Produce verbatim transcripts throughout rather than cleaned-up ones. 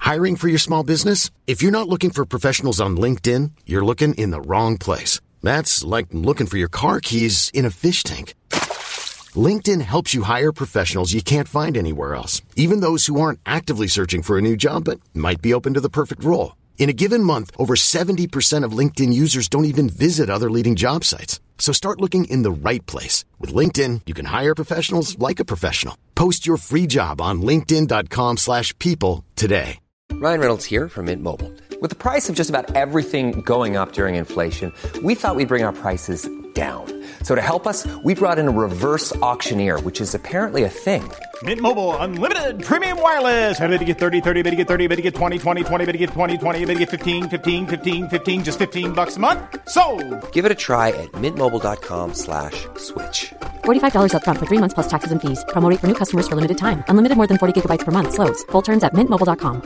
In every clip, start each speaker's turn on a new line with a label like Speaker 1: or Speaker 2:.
Speaker 1: Hiring for your small business? If you're not looking for professionals on LinkedIn, you're looking in the wrong place. That's like looking for your car keys in a fish tank. LinkedIn helps you hire professionals you can't find anywhere else, even those who aren't actively searching for a new job but might be open to the perfect role. In a given month, over seventy percent of LinkedIn users don't even visit other leading job sites. So start looking in the right place. With LinkedIn, you can hire professionals like a professional. Post your free job on linkedin.com slash people today.
Speaker 2: Ryan Reynolds here from Mint Mobile. With the price of just about everything going up during inflation, we thought we'd bring our prices down. So to help us, we brought in a reverse auctioneer, which is apparently a thing.
Speaker 3: Mint Mobile Unlimited Premium Wireless. How to get thirty, thirty, how to get thirty, how to get twenty, twenty, twenty, how to get twenty, twenty, how to get fifteen, fifteen, fifteen, fifteen, just fifteen bucks a month? Sold!
Speaker 2: Give it a try at mintmobile.com slash switch.
Speaker 4: forty-five dollars up front for three months plus taxes and fees. Promo rate for new customers for limited time. Unlimited more than forty gigabytes per month. Slows full terms at mint mobile dot com.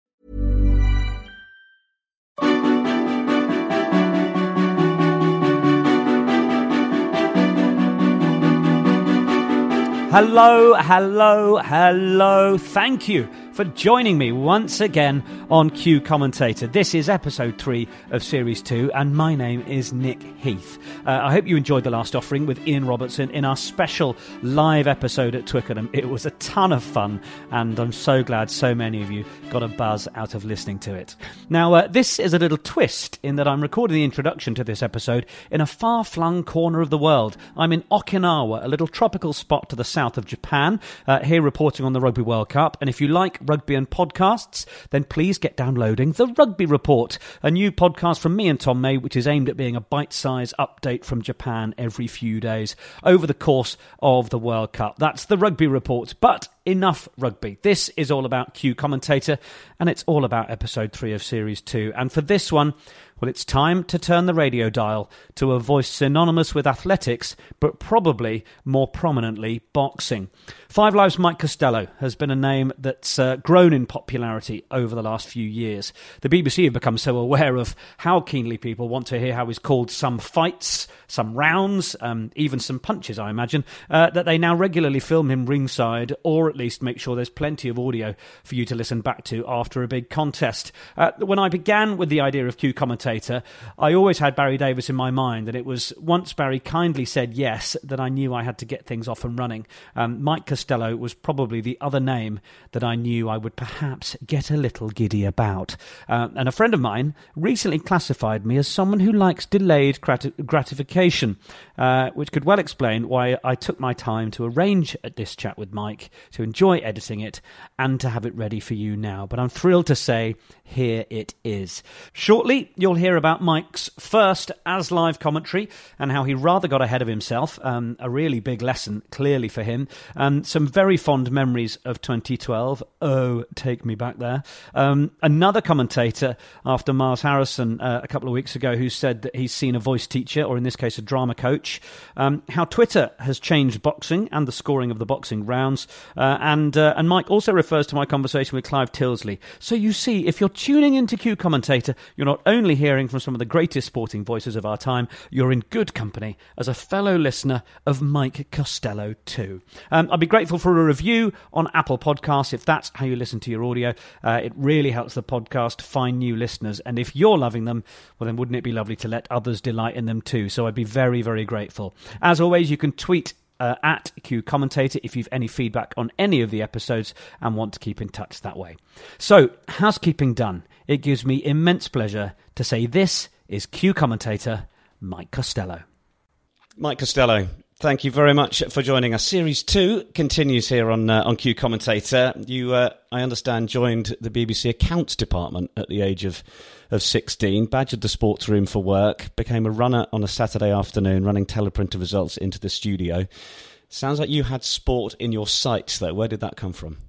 Speaker 5: Hello, hello, hello. Thank you for joining me once again on Q Commentator. This is episode three of series two, and my name is Nick Heath. Uh, I hope you enjoyed the last offering with Ian Robertson in our special live episode at Twickenham. It was a ton of fun, and I'm so glad so many of you got a buzz out of listening to it. Now, uh, this is a little twist in that I'm recording the introduction to this episode in a far-flung corner of the world. I'm in Okinawa, a little tropical spot to the south of Japan, uh, here reporting on the Rugby World Cup. And if you like rugby and podcasts, then please get downloading The Rugby Report, a new podcast from me and Tom May, which is aimed at being a bite-sized update from Japan every few days over the course of the World Cup. That's The Rugby Report, but enough rugby. This is all about Q Commentator, and it's all about episode three of series two. And for this one, well, it's time to turn the radio dial to a voice synonymous with athletics, but probably more prominently boxing. Five Live's Mike Costello has been a name that's uh, grown in popularity over the last few years. The B B C have become so aware of how keenly people want to hear how he's called some fights, some rounds, um, even some punches, I imagine, uh, that they now regularly film him ringside, or at least make sure there's plenty of audio for you to listen back to after a big contest. Uh, when I began with the idea of Q Commentator, I always had Barry Davis in my mind, and it was once Barry kindly said yes that I knew I had to get things off and running. Um, Mike Costello was probably the other name that I knew I would perhaps get a little giddy about. Uh, and a friend of mine recently classified me as someone who likes delayed grat- gratification, uh, which could well explain why I took my time to arrange this chat with Mike, to enjoy editing it, and to have it ready for you now. But I'm thrilled to say, here it is. Shortly, you'll hear about Mike's first as live commentary and how he rather got ahead of himself. Um, a really big lesson, clearly, for him. Um, some very fond memories of twenty twelve. Oh, take me back there. Um, another commentator after Miles Harrison uh, a couple of weeks ago who said that he's seen a voice teacher, or in this case, a drama coach. Um, how Twitter has changed boxing and the scoring of the boxing rounds. Uh, and, uh, and Mike also refers to my conversation with Clive Tilsley. So you see, if you're tuning into Q Commentator, you're not only hearing from some of the greatest sporting voices of our time, you're in good company as a fellow listener of Mike Costello too. Um, I'd be grateful for a review on Apple Podcasts if that's how you listen to your audio. Uh, it really helps the podcast find new listeners, and if you're loving them, well then wouldn't it be lovely to let others delight in them too? So I'd be very, very grateful. As always, you can tweet Uh, at Q Commentator if you've any feedback on any of the episodes and want to keep in touch that way. So, housekeeping done. It gives me immense pleasure to say this is Q Commentator Mike Costello. Mike Costello, thank you very much for joining us. Series two continues here on uh, on Q Commentator. You, uh, I understand, joined the B B C accounts department at the age of of sixteen, badgered the sports room for work, became a runner on a Saturday afternoon, running teleprinter results into the studio. Sounds like you had sport in your sights, though. Where did that come from?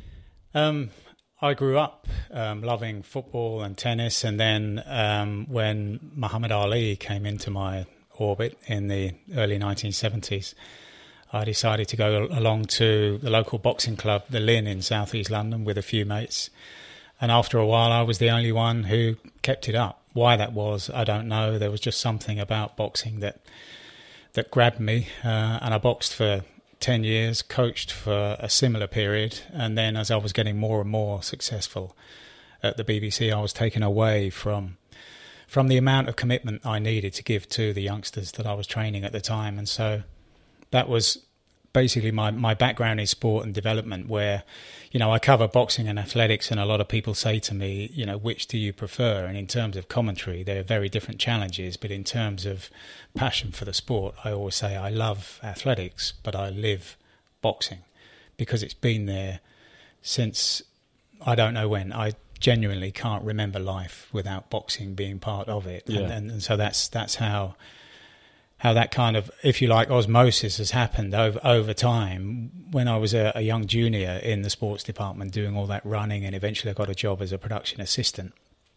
Speaker 6: Um, I grew up um, loving football and tennis, and then um, when Muhammad Ali came into my orbit in the early nineteen seventies, I decided to go along to the local boxing club, the Lynn in South East London, with a few mates. And after a while, I was the only one who kept it up. Why that was, I don't know. There was just something about boxing that that grabbed me. Uh, and I boxed for ten years, coached for a similar period. And then as I was getting more and more successful, at the B B C, I was taken away from from the amount of commitment I needed to give to the youngsters that I was training at the time. And so that was basically my, my background in sport and development, where, you know, I cover boxing and athletics, and a lot of people say to me, you know, which do you prefer? And in terms of commentary, they're very different challenges. But in terms of passion for the sport, I always say I love athletics, but I live boxing, because it's been there since I don't know when. I genuinely can't remember life without boxing being part of it.
Speaker 7: Yeah.
Speaker 6: And, and, and so that's that's how how that kind of, if you like, osmosis has happened over over time. When I was a, a young junior in the sports department doing all that running, and eventually I got a job as a production assistant,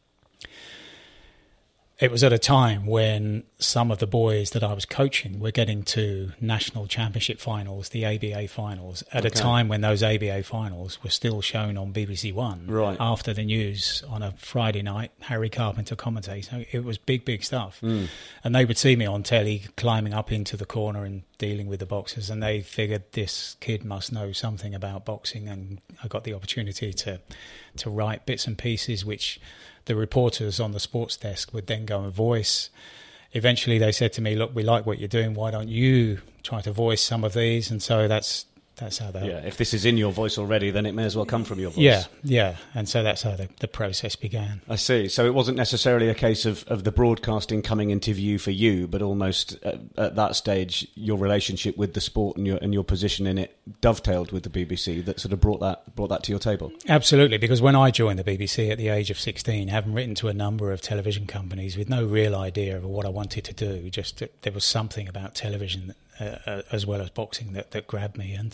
Speaker 6: it was at a time when some of the boys that I was coaching were getting to national championship finals, the A B A finals, at
Speaker 7: Okay.
Speaker 6: a time when those A B A finals were still shown on B B C One
Speaker 7: Right.
Speaker 6: after the news on a Friday night. Harry Carpenter commentating. So it was big, big stuff.
Speaker 7: Mm.
Speaker 6: And they would see me on telly climbing up into the corner and dealing with the boxers, and they figured this kid must know something about boxing. And I got the opportunity to to write bits and pieces which the reporters on the sports desk would then go and voice. Eventually they said to me, look, we like what you're doing, why don't you try to voice some of these? And so that's that's how that...
Speaker 7: Yeah, if this is in your voice already, then it may as well come from your voice.
Speaker 6: Yeah, yeah. And so that's how the, the process began.
Speaker 7: I see. So it wasn't necessarily a case of, of the broadcasting coming into view for you, but almost at, at that stage, your relationship with the sport and your and your position in it dovetailed with the B B C that sort of brought that brought that to your table.
Speaker 6: Absolutely, because when I joined the B B C at the age of sixteen, having written to a number of television companies with no real idea of what I wanted to do, just that there was something about television uh, as well as boxing that, that grabbed me, and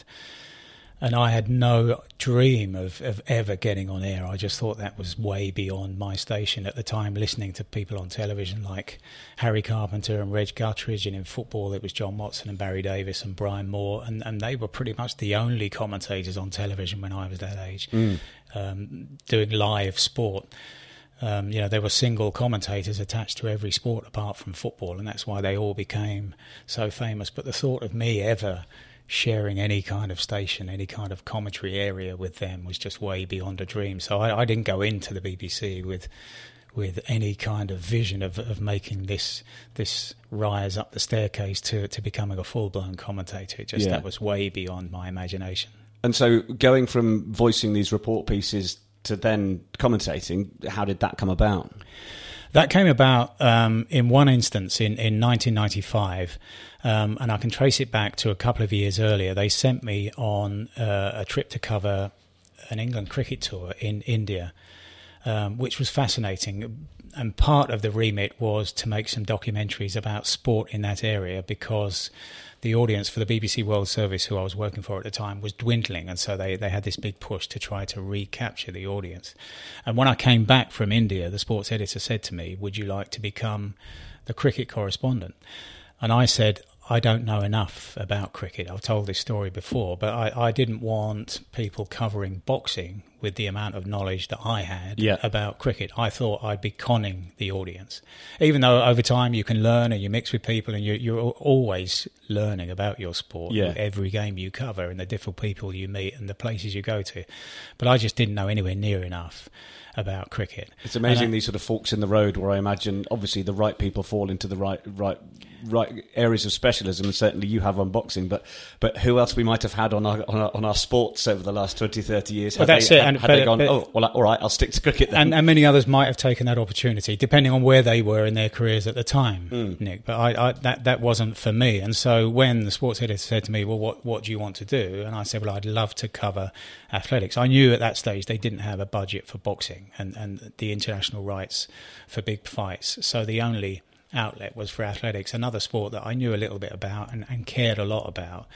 Speaker 6: and I had no dream of, of ever getting on air. I just thought that was way beyond my station at the time, listening to people on television like Harry Carpenter and Reg Guttridge, and in football it was John Watson and Barry Davis and Brian Moore, and, and they were pretty much the only commentators on television when I was that age,
Speaker 7: Mm.
Speaker 6: um, doing live sport. Um, you know, there were single commentators attached to every sport apart from football, and that's why they all became so famous. But the thought of me ever sharing any kind of station, any kind of commentary area with them was just way beyond a dream. So I, I didn't go into the B B C with with any kind of vision of, of making this this rise up the staircase to, to becoming a full-blown commentator. It just
Speaker 7: Yeah.
Speaker 6: that was way beyond my imagination.
Speaker 7: And so going from voicing these report pieces to then commentating, how did that come about?
Speaker 6: That came about um, in one instance in, in nineteen ninety-five, um, and I can trace it back to a couple of years earlier. They sent me on uh, a trip to cover an England cricket tour in India, um, which was fascinating. And part of the remit was to make some documentaries about sport in that area, because the audience for the B B C World Service, who I was working for at the time, was dwindling. And so they, they had this big push to try to recapture the audience. And when I came back from India, the sports editor said to me, would you like to become the cricket correspondent? And I said, I don't know enough about cricket. I've told this story before, but I, I didn't want people covering boxing with the amount of knowledge that I had
Speaker 7: Yeah.
Speaker 6: about cricket. I thought I'd be conning the audience. Even though over time you can learn and you mix with people and you, you're always learning about your sport
Speaker 7: Yeah.
Speaker 6: with every game you cover and the different people you meet and the places you go to. But I just didn't know anywhere near enough about cricket.
Speaker 7: It's amazing,
Speaker 6: And I-
Speaker 7: these sort of forks in the road where I imagine obviously the right people fall into the right right right areas of specialism, and certainly you have on boxing, but but who else we might have had on our on our, on our sports over the last twenty, thirty years?
Speaker 6: Well,
Speaker 7: Had
Speaker 6: that's
Speaker 7: they,
Speaker 6: it,
Speaker 7: Had,
Speaker 6: and-
Speaker 7: had
Speaker 6: but-
Speaker 7: they gone,
Speaker 6: but-
Speaker 7: oh, well, all right, I'll stick to cricket then.
Speaker 6: And, and many others might have taken that opportunity, depending on where they were in their careers at the time,
Speaker 7: Mm.
Speaker 6: Nick. But I, I, that that wasn't for me. And so when the sports editor said to me, well, what, what do you want to do? And I said, well, I'd love to cover athletics. I knew at that stage they didn't have a budget for boxing and, and the international rights for big fights. So the only outlet was for athletics, another sport that I knew a little bit about and, and cared a lot about.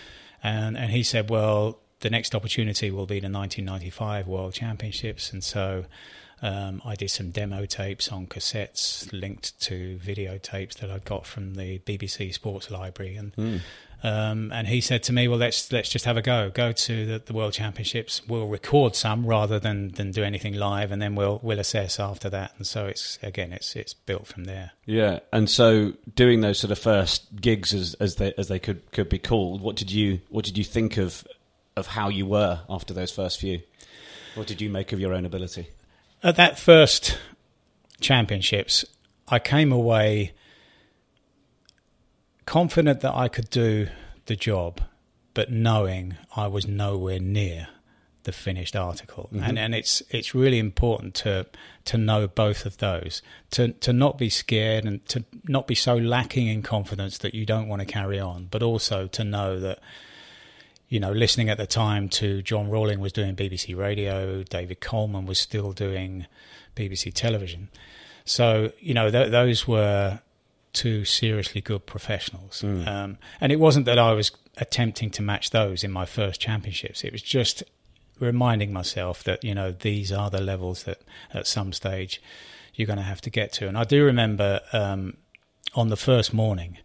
Speaker 6: And, and he said, well, the next opportunity will be the nineteen ninety-five World Championships. And so um, I did some demo tapes on cassettes linked to videotapes that I'd got from the B B C Sports Library. And
Speaker 7: Mm.
Speaker 6: um, and he said to me, well, let's let's just have a go. Go to the, the World Championships. We'll record some rather than, than do anything live, and then we'll we'll assess after that. And so it's again, it's it's built from there.
Speaker 7: Yeah, and so doing those sort of first gigs, as as they as they could could be called, what did you what did you think of of how you were after those first few? What did you make of your own ability?
Speaker 6: At that first championships, I came away confident that I could do the job, but knowing I was nowhere near the finished article. Mm-hmm. And and it's it's really important to to know both of those, to to not be scared and to not be so lacking in confidence that you don't want to carry on, but also to know that, you know, listening at the time to John Rawling was doing B B C Radio, David Coleman was still doing B B C television. So, you know, th- those were two seriously good professionals. Mm. Um, and it wasn't that I was attempting to match those in my first championships. It was just reminding myself that, you know, these are the levels that at some stage you're going to have to get to. And I do remember um, on the first morning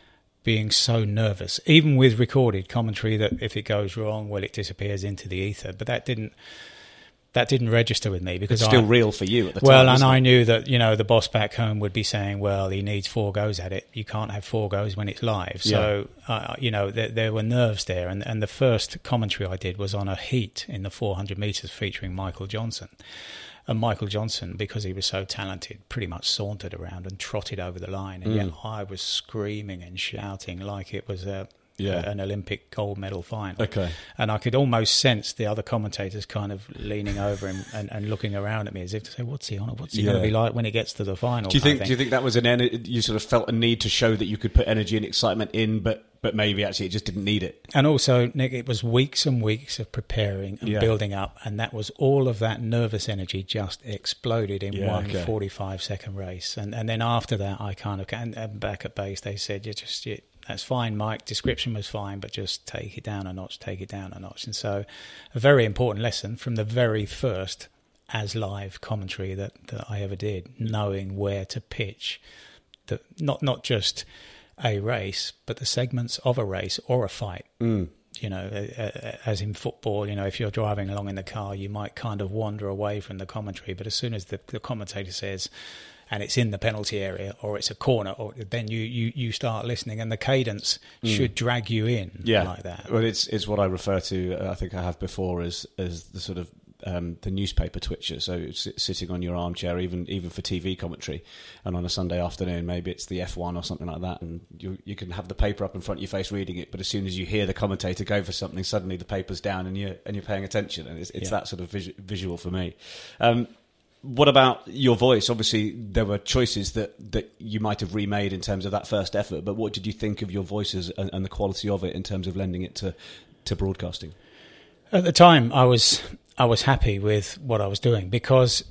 Speaker 6: being so nervous, even with recorded commentary, that if it goes wrong, well, it disappears into the ether. But that didn't that didn't register with me because
Speaker 7: it's still
Speaker 6: I,
Speaker 7: real for you at the
Speaker 6: well,
Speaker 7: time. Well,
Speaker 6: and
Speaker 7: it?
Speaker 6: I knew that, you know, the boss back home would be saying, well, he needs four goes at it. You can't have four goes when it's live. So, yeah. uh, you know, there, there were nerves there. And, and the first commentary I did was on a heat in the four hundred metres featuring Michael Johnson. And Michael Johnson, because he was so talented, pretty much sauntered around and trotted over the line. And mm. yet I was screaming and shouting like it was a, yeah. a, an Olympic gold medal final.
Speaker 7: Okay.
Speaker 6: And I could almost sense the other commentators kind of leaning over him and, and looking around at me as if to say, what's he on? What's he yeah. going to be like when it gets to the final?
Speaker 7: Do you think, do you think that was an en- you sort of felt a need to show that you could put energy and excitement in, but but maybe actually it just didn't need it?
Speaker 6: And also, Nick, it was weeks and weeks of preparing and yeah. building up, and that was all of that nervous energy just exploded in yeah, one okay. forty-five second race. And and then after that, I kind of, and, and back at base, they said, you just, you, that's fine, Mike, description was fine, but just take it down a notch, take it down a notch. And so a very important lesson from the very first as live commentary that, that I ever did, knowing where to pitch, the, not not just a race, but the segments of a race or a fight. Mm. You know, as in football, you know, if you're driving along in the car, you might kind of wander away from the commentary. But as soon as the, the commentator says, and it's in the penalty area or it's a corner, or then you, you, you start listening, and the cadence mm. should drag you in
Speaker 7: yeah.
Speaker 6: like that.
Speaker 7: Well, it's it's what I refer to, uh, I think I have before, as as the sort of Um, the newspaper twitcher, so it's sitting on your armchair, even even for T V commentary, and on a Sunday afternoon, maybe it's the F one or something like that, and you you can have the paper up in front of your face reading it, but as soon as you hear the commentator go for something, suddenly the paper's down and you're and you're paying attention, and it's, it's yeah. that sort of vis- visual for me. Um, what about your voice? Obviously, there were choices that, that you might have remade in terms of that first effort, but what did you think of your voices and, and the quality of it in terms of lending it to to broadcasting?
Speaker 6: At the time, I was. I was happy with what I was doing because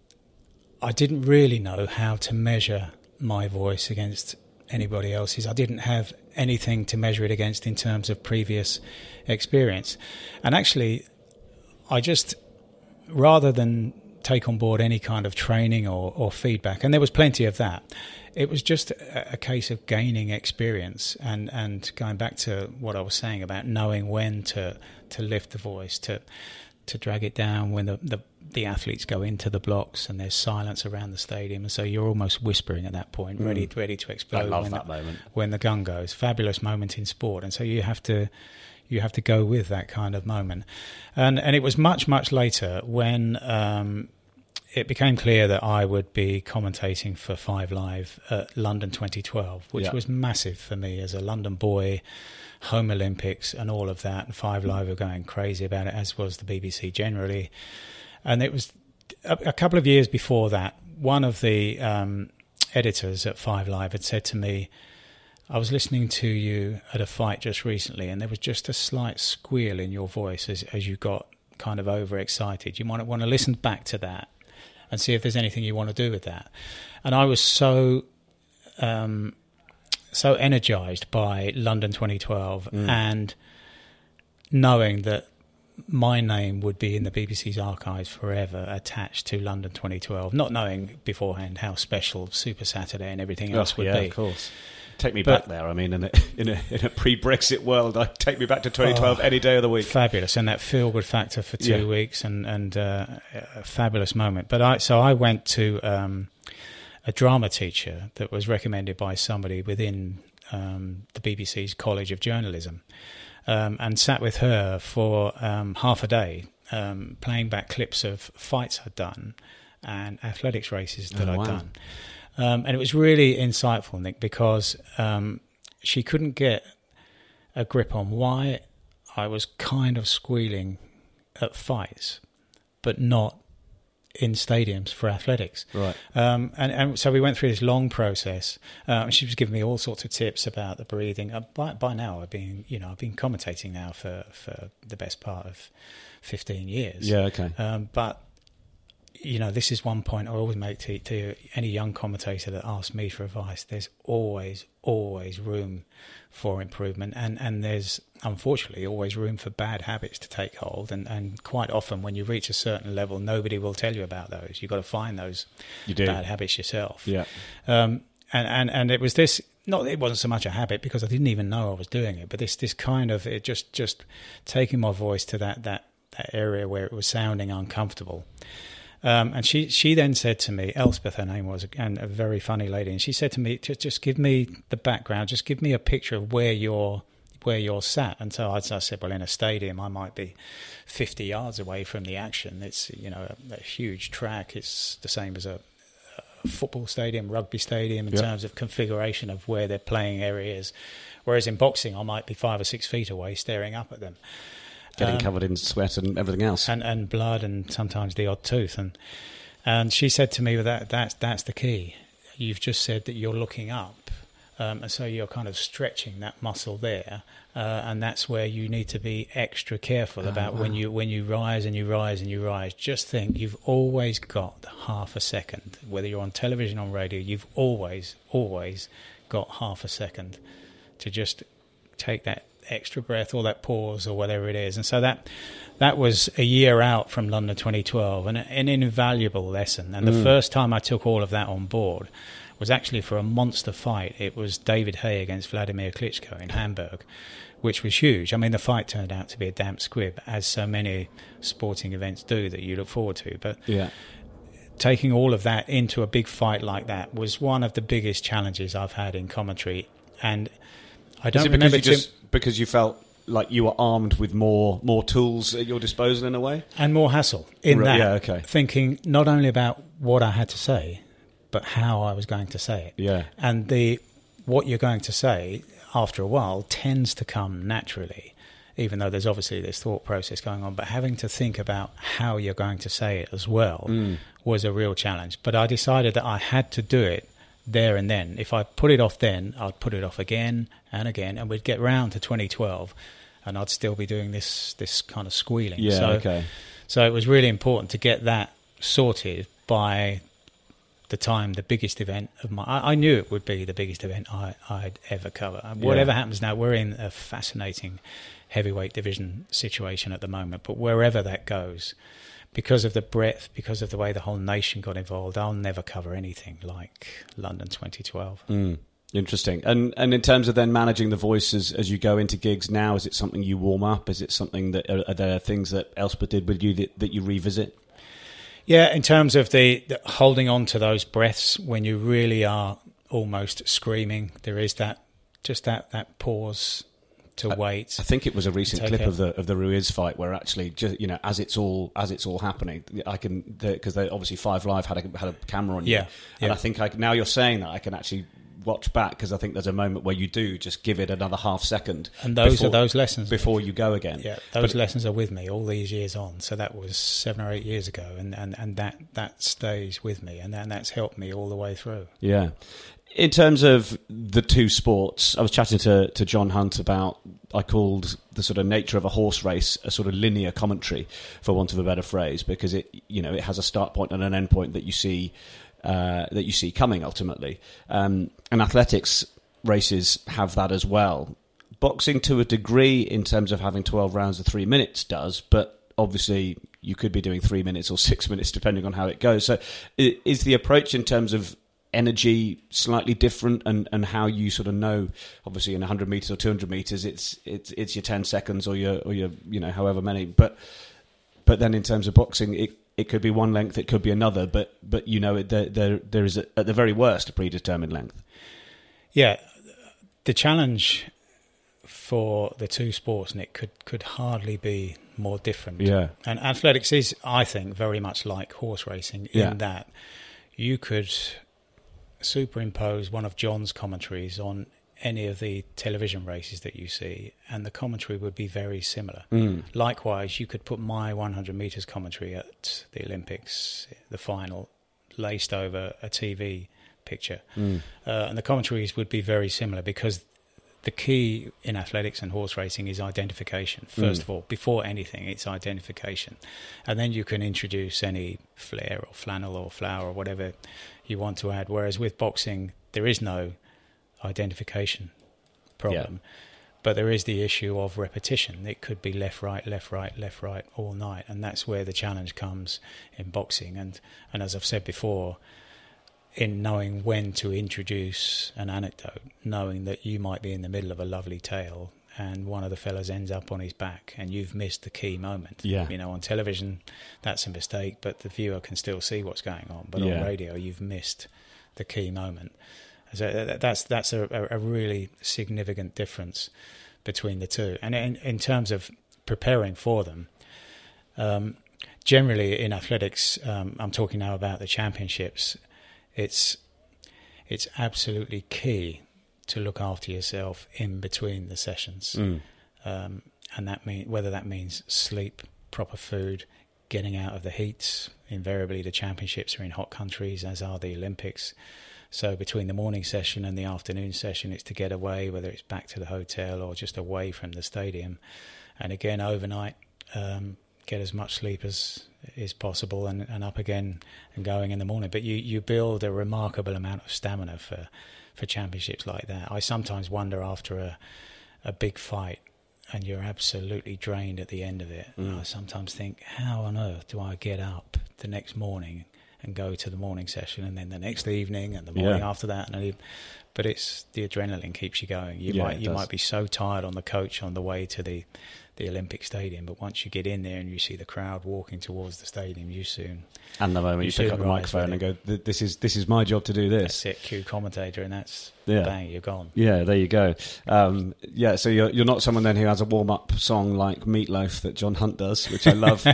Speaker 6: I didn't really know how to measure my voice against anybody else's. I didn't have anything to measure it against in terms of previous experience. And actually, I just, rather than take on board any kind of training or, or feedback, and there was plenty of that, it was just a, a case of gaining experience and, and going back to what I was saying about knowing when to, to lift the voice, to... to drag it down when the, the the athletes go into the blocks and there's silence around the stadium, and so you're almost whispering at that point, mm. ready ready to explode.
Speaker 7: I love
Speaker 6: when
Speaker 7: that
Speaker 6: the,
Speaker 7: moment
Speaker 6: when the gun goes. Fabulous moment in sport, and so you have to you have to go with that kind of moment. And and it was much much later when um, it became clear that I would be commentating for Five Live at London twenty twelve, which yeah. was massive for me as a London boy. Home Olympics and all of that, and Five Live were going crazy about it, as was the B B C generally. And it was a, a couple of years before that, one of the um, editors at Five Live had said to me, I was listening to you at a fight just recently, and there was just a slight squeal in your voice as, as you got kind of overexcited. You might want to listen back to that and see if there's anything you want to do with that. And I was so... Um, so energised by London twenty twelve mm. and knowing that my name would be in the B B C's archives forever attached to London twenty twelve, not knowing beforehand how special Super Saturday and everything else
Speaker 7: oh,
Speaker 6: would
Speaker 7: yeah,
Speaker 6: be.
Speaker 7: Of course. Take me
Speaker 6: but,
Speaker 7: back there. I mean, in a, in a, in a pre-Brexit world, I'd take me back to twenty twelve oh, any day of the week.
Speaker 6: Fabulous. And that feel-good factor for two
Speaker 7: yeah.
Speaker 6: weeks and, and uh, a fabulous moment. But I so I went to... Um, a drama teacher that was recommended by somebody within um, the B B C's College of Journalism, um, and sat with her for um, half a day, um, playing back clips of fights I'd done, and athletics races that
Speaker 7: Oh,
Speaker 6: I'd
Speaker 7: wow.
Speaker 6: done. Um, and it was really insightful, Nick, because um, she couldn't get a grip on why I was kind of squealing at fights, but not in stadiums for athletics.
Speaker 7: Right.
Speaker 6: Um, and, and so we went through this long process. Um, she was giving me all sorts of tips about the breathing. Uh, by, by now, I've been, you know, I've been commentating now for, for the best part of fifteen years.
Speaker 7: Yeah, okay.
Speaker 6: Um, but, you know, this is one point I always make to, to any young commentator that asks me for advice. There's always, always room for improvement. And, and there's, unfortunately, always room for bad habits to take hold. And, and quite often when you reach a certain level, nobody will tell you about those. You've got to find those
Speaker 7: You do.
Speaker 6: bad habits yourself.
Speaker 7: Yeah.
Speaker 6: Um, and, and, and it was this, not, it wasn't so much a habit because I didn't even know I was doing it, but this, this kind of, it just, just taking my voice to that, that, that area where it was sounding uncomfortable. Um, and she, she then said to me, Elspeth, her name was, and a very funny lady, and she said to me, just, just give me the background, just give me a picture of where you're, where you're sat. And so I, I said, well, in a stadium, I might be fifty yards away from the action. It's, you know, a, a huge track. It's the same as a, a football stadium, rugby stadium in
Speaker 7: Yep.
Speaker 6: terms of configuration of where their playing areas. Whereas in boxing, I might be five or six feet away staring up at them.
Speaker 7: Getting
Speaker 6: Um,
Speaker 7: covered in sweat and everything else.
Speaker 6: and, and blood and sometimes the odd tooth. And and she said to me, well, that that's, that's the key. You've just said that you're looking up. Um, and so you're kind of stretching that muscle there. Uh, and that's where you need to be extra careful about
Speaker 7: wow.
Speaker 6: when you when you rise and you rise and you rise. Just think you've always got half a second. Whether you're on television or on radio, you've always, always got half a second to just take that extra breath or that pause or whatever it is. And so that that was a year out from London twenty twelve, and an invaluable lesson. And the
Speaker 7: Mm.
Speaker 6: first time I took all of that on board was actually for a monster fight. It was David Haye against Vladimir Klitschko in Hamburg, which was huge. I mean, the fight turned out to be a damp squib, as so many sporting events do that you look forward to. But
Speaker 7: Yeah.
Speaker 6: taking all of that into a big fight like that was one of the biggest challenges I've had in commentary. And I don't
Speaker 7: Is it because
Speaker 6: remember
Speaker 7: you
Speaker 6: too-
Speaker 7: just because you felt like you were armed with more more tools at your disposal in a way?
Speaker 6: and more hassle in
Speaker 7: Right,
Speaker 6: that,
Speaker 7: yeah, okay.
Speaker 6: thinking not only about what I had to say, but how I was going to say it.
Speaker 7: Yeah.
Speaker 6: And the what you're going to say, after a while, tends to come naturally, even though there's obviously this thought process going on. But having to think about how you're going to say it as well
Speaker 7: Mm.
Speaker 6: was a real challenge. But I decided that I had to do it there and then. If I put it off then, I'd put it off again and again, and we'd get round to twenty twelve, and I'd still be doing this this kind of squealing.
Speaker 7: Yeah,
Speaker 6: so,
Speaker 7: okay.
Speaker 6: So it was really important to get that sorted by the time the biggest event of my... I, I knew it would be the biggest event I, I'd ever cover. And whatever
Speaker 7: Yeah.
Speaker 6: happens now, we're in a fascinating heavyweight division situation at the moment, but wherever that goes, because of the breadth, because of the way the whole nation got involved, I'll never cover anything like London twenty twelve.
Speaker 7: Mm. Interesting. And and in terms of then managing the voice as, as you go into gigs now, is it something you warm up? Is it something that... Are, are there things that Elspeth did with you that, that you revisit?
Speaker 6: Yeah, in terms of the, the holding on to those breaths when you really are almost screaming, there is that just that, that pause to
Speaker 7: I,
Speaker 6: wait.
Speaker 7: I think it was a recent
Speaker 6: Take
Speaker 7: clip
Speaker 6: it.
Speaker 7: of the of the Ruiz fight where actually, just you know, as it's all as it's all happening, I can because they obviously Five Live had a had a camera on you,
Speaker 6: Yeah,
Speaker 7: and
Speaker 6: yeah.
Speaker 7: I think I, now you're saying that I can actually watch back because I think there's a moment where you do just give it another half second,
Speaker 6: And those
Speaker 7: before,
Speaker 6: are those lessons.
Speaker 7: before you go again.
Speaker 6: Yeah, those
Speaker 7: But-
Speaker 6: lessons are with me all these years on. So that was seven or eight years ago, and, and, and that, that stays with me, and, that, and that's helped me all the way through.
Speaker 7: Yeah. In terms of the two sports, I was chatting to, to John Hunt about, I called the sort of nature of a horse race a sort of linear commentary, for want of a better phrase, because it, you know, it has a start point and an end point that you see, uh, that you see coming ultimately. Um, and athletics races have that as well. Boxing, to a degree, in terms of having twelve rounds of three minutes, does, but obviously you could be doing three minutes or six minutes depending on how it goes. So i- is the approach in terms of energy slightly different, and, and how you sort of know, obviously in one hundred meters or two hundred meters it's it's it's your ten seconds or your or your you know however many, but but then in terms of boxing it it could be one length, it could be another, but but you know it, there there there is a, at the very worst a predetermined length.
Speaker 6: Yeah, the challenge for the two sports, Nick, could, could hardly be more different.
Speaker 7: Yeah.
Speaker 6: And athletics is, I think, very much like horse racing in
Speaker 7: Yeah.
Speaker 6: that you could superimpose one of John's commentaries on any of the television races that you see, and the commentary would be very similar.
Speaker 7: Mm.
Speaker 6: Likewise, you could put my one hundred metres commentary at the Olympics, the final, laced over a T V picture.
Speaker 7: Mm.
Speaker 6: Uh, and the commentaries would be very similar, because the key in athletics and horse racing is identification. First
Speaker 7: Mm.
Speaker 6: of all, before anything, it's identification. And then you can introduce any flair or flannel or flower or whatever you want to add. Whereas with boxing, there is no identification problem. Yeah. But there is the issue of repetition. It could be left, right, left, right, left, right all night. And that's where the challenge comes in boxing. And, and as I've said before, in knowing when to introduce an anecdote, knowing that you might be in the middle of a lovely tale and one of the fellas ends up on his back and you've missed the key moment.
Speaker 7: Yeah.
Speaker 6: You know, on television, that's a mistake, but the viewer can still see what's going on. But
Speaker 7: yeah.
Speaker 6: on radio, you've missed the key moment. So that's that's a, a really significant difference between the two. And in, in terms of preparing for them, um, generally in athletics, um, I'm talking now about the championships, it's it's absolutely key to look after yourself in between the sessions.
Speaker 7: Mm.
Speaker 6: Um, and that mean whether that means sleep, proper food, getting out of the heats. Invariably the championships are in hot countries, as are the Olympics. So between the morning session and the afternoon session, it's to get away, whether it's back to the hotel or just away from the stadium. And again, overnight, um, get as much sleep as is possible and, and up again and going in the morning. But you, you build a remarkable amount of stamina for, for championships like that. I sometimes wonder after a, a big fight and you're absolutely drained at the end of it.
Speaker 7: Mm.
Speaker 6: I sometimes think, how on earth do I get up the next morning and go to the morning session and then the next evening and the morning
Speaker 7: yeah.
Speaker 6: after that? And I, but it's the adrenaline keeps you going. You
Speaker 7: yeah,
Speaker 6: might you
Speaker 7: does.
Speaker 6: might be so tired on the coach on the way to the the Olympic Stadium, but once you get in there and you see the crowd walking towards the stadium, you soon
Speaker 7: and the moment you, you pick up the microphone and go, "This is this is my job to do this."
Speaker 6: That's it, cue commentator, and that's
Speaker 7: yeah.
Speaker 6: bang, you're gone.
Speaker 7: Yeah, there you go. Um, yeah, so you're you're not someone then who has a warm up song like Meatloaf that John Hunt does, which I love.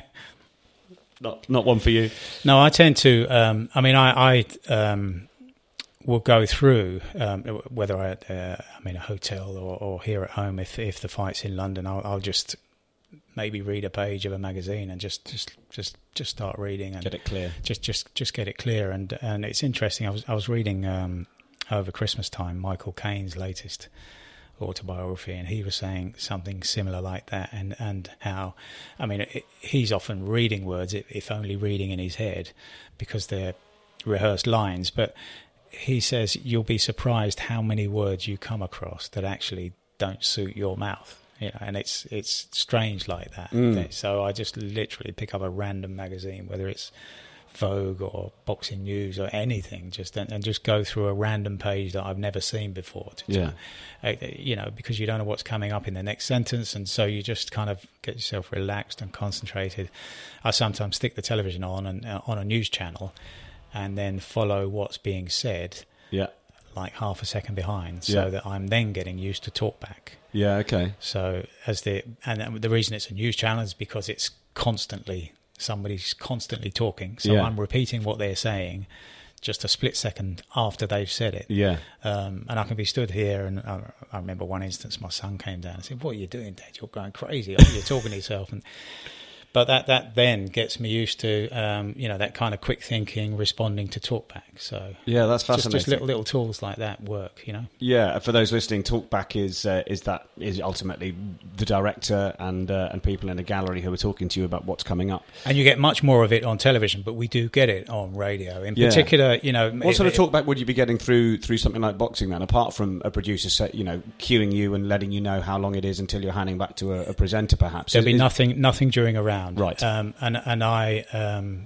Speaker 7: not not one for you.
Speaker 6: No, I tend to. Um, I mean, I. I um, will go through um, whether I, uh, I'm in a hotel or, or here at home. If if the fight's in London, I'll, I'll just maybe read a page of a magazine and just just just, just start reading and
Speaker 7: get it clear.
Speaker 6: Just just just get it clear. And and it's interesting. I was I was reading um, over Christmas time Michael Caine's latest autobiography, and he was saying something similar like that. And and how, I mean, it, he's often reading words, if only reading in his head, because they're rehearsed lines, but he says you'll be surprised how many words you come across that actually don't suit your mouth, you know, and it's it's strange like that.
Speaker 7: Mm.
Speaker 6: So I just literally pick up a random magazine, whether it's Vogue or Boxing News or anything, just and, and just go through a random page that I've never seen before. To,
Speaker 7: yeah,
Speaker 6: uh, you know, because you don't know what's coming up in the next sentence, and so you just kind of get yourself relaxed and concentrated. I sometimes stick the television on and uh, on a news channel, and then follow what's being said,
Speaker 7: yeah,
Speaker 6: like half a second behind, so
Speaker 7: yeah.
Speaker 6: that I'm then getting used to talkback.
Speaker 7: Yeah, okay.
Speaker 6: So as the and the reason it's a news channel is because it's constantly somebody's constantly talking. So
Speaker 7: yeah.
Speaker 6: I'm repeating what they're saying, just a split second after they've said it.
Speaker 7: Yeah.
Speaker 6: Um, and I can be stood here, and I, I remember one instance, my son came down and said, "What are you doing, Dad? You're going crazy. You're talking to yourself." And But that, that then gets me used to, um, you know, that kind of quick thinking, responding to talkback. So
Speaker 7: yeah, that's fascinating.
Speaker 6: Just, just little little tools like that work, you know.
Speaker 7: Yeah, for those listening, talkback is uh, is that is ultimately the director and uh, and people in the gallery who are talking to you about what's coming up.
Speaker 6: And you get much more of it on television, but we do get it on radio. In
Speaker 7: yeah.
Speaker 6: particular, you know,
Speaker 7: what
Speaker 6: it,
Speaker 7: sort of
Speaker 6: it,
Speaker 7: talkback would you be getting through through something like boxing then, apart from a producer set, you know, cueing you and letting you know how long it is until you're handing back to a, a presenter, perhaps?
Speaker 6: There'll be
Speaker 7: is,
Speaker 6: nothing nothing during a round,
Speaker 7: right?
Speaker 6: Um, and and I um,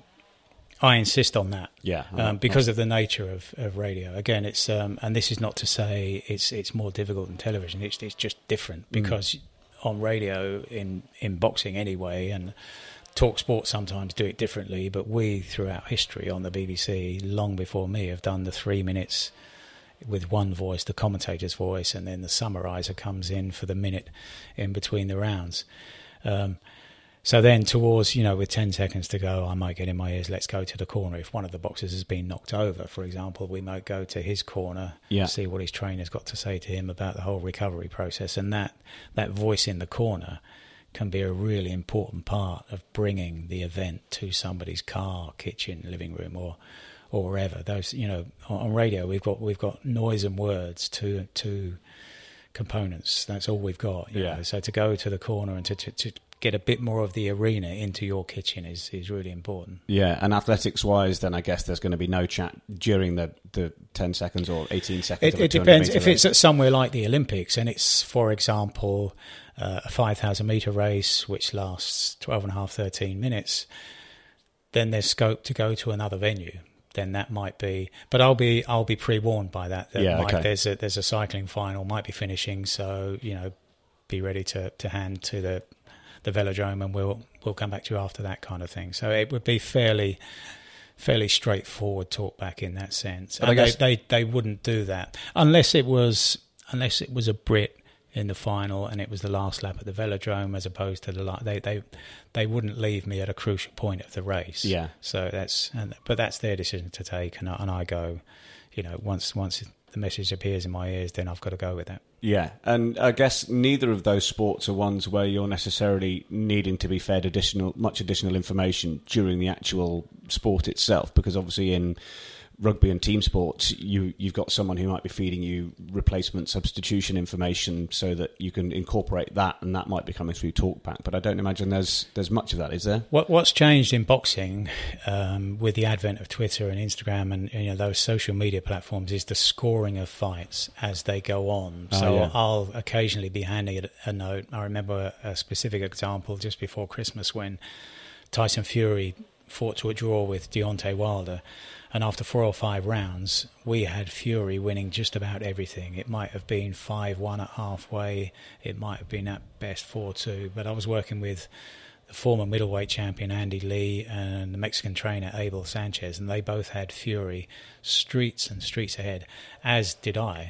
Speaker 6: I insist on that,
Speaker 7: yeah,
Speaker 6: um, because of the nature of, of radio. Again, it's um, and this is not to say it's it's more difficult than television. It's it's just different because mm. on radio, in in boxing anyway, and Talk Sport sometimes do it differently. But we, throughout history on the B B C, long before me, have done the three minutes with one voice, the commentator's voice, and then the summariser comes in for the minute in between the rounds. Um, So then towards, you know, with ten seconds to go, I might get in my ears, let's go to the corner. If one of the boxers has been knocked over, for example, we might go to his corner,
Speaker 7: yeah.
Speaker 6: see what his trainer's got to say to him about the whole recovery process. And that, that voice in the corner can be a really important part of bringing the event to somebody's car, kitchen, living room, or or wherever. Those, you know, on radio we've got we've got noise and words, two two components. That's all we've got. You
Speaker 7: yeah.
Speaker 6: know? So to go to the corner and to, to to get a bit more of the arena into your kitchen is is really important.
Speaker 7: Yeah, and athletics wise, then I guess there's going to be no chat during the, the ten seconds or eighteen seconds.
Speaker 6: It,
Speaker 7: of a
Speaker 6: it depends. If
Speaker 7: race.
Speaker 6: It's at somewhere like the Olympics and it's, for example, uh, a five thousand metre race which lasts twelve and a half, thirteen minutes, then there's scope to go to another venue. Then that might be, but I'll be I'll be pre-warned by that. that
Speaker 7: yeah,
Speaker 6: might,
Speaker 7: okay.
Speaker 6: There's a there's a cycling final, might be finishing, so you know, be ready to, to hand to the the velodrome, and we'll we'll come back to you after that kind of thing. So it would be fairly fairly straightforward talk back in that sense.
Speaker 7: But
Speaker 6: And
Speaker 7: I guess
Speaker 6: they, they they wouldn't do that unless it was unless it was a Brit in the final and it was the last lap at the velodrome as opposed to the la- they they they wouldn't leave me at a crucial point of the race.
Speaker 7: Yeah.
Speaker 6: So that's and, but that's their decision to take, and I, and I go, you know, once once the message appears in my ears, then I've got to go with that.
Speaker 7: Yeah, and I guess neither of those sports are ones where you're necessarily needing to be fed additional much additional information during the actual sport itself, because obviously in rugby and team sports, you, you've got someone who might be feeding you replacement substitution information so that you can incorporate that, and that might be coming through talkback. But I don't imagine there's there's much of that, is there?
Speaker 6: What What's changed in boxing um, with the advent of Twitter and Instagram and you know those social media platforms is the scoring of fights as they go on.
Speaker 7: Oh,
Speaker 6: so
Speaker 7: yeah.
Speaker 6: I'll occasionally be handing it a note. I remember a specific example just before Christmas when Tyson Fury fought to a draw with Deontay Wilder. And after four or five rounds, we had Fury winning just about everything. It might have been five one at halfway. It might have been at best four two. But I was working with the former middleweight champion Andy Lee and the Mexican trainer Abel Sanchez, and they both had Fury streets and streets ahead, as did I.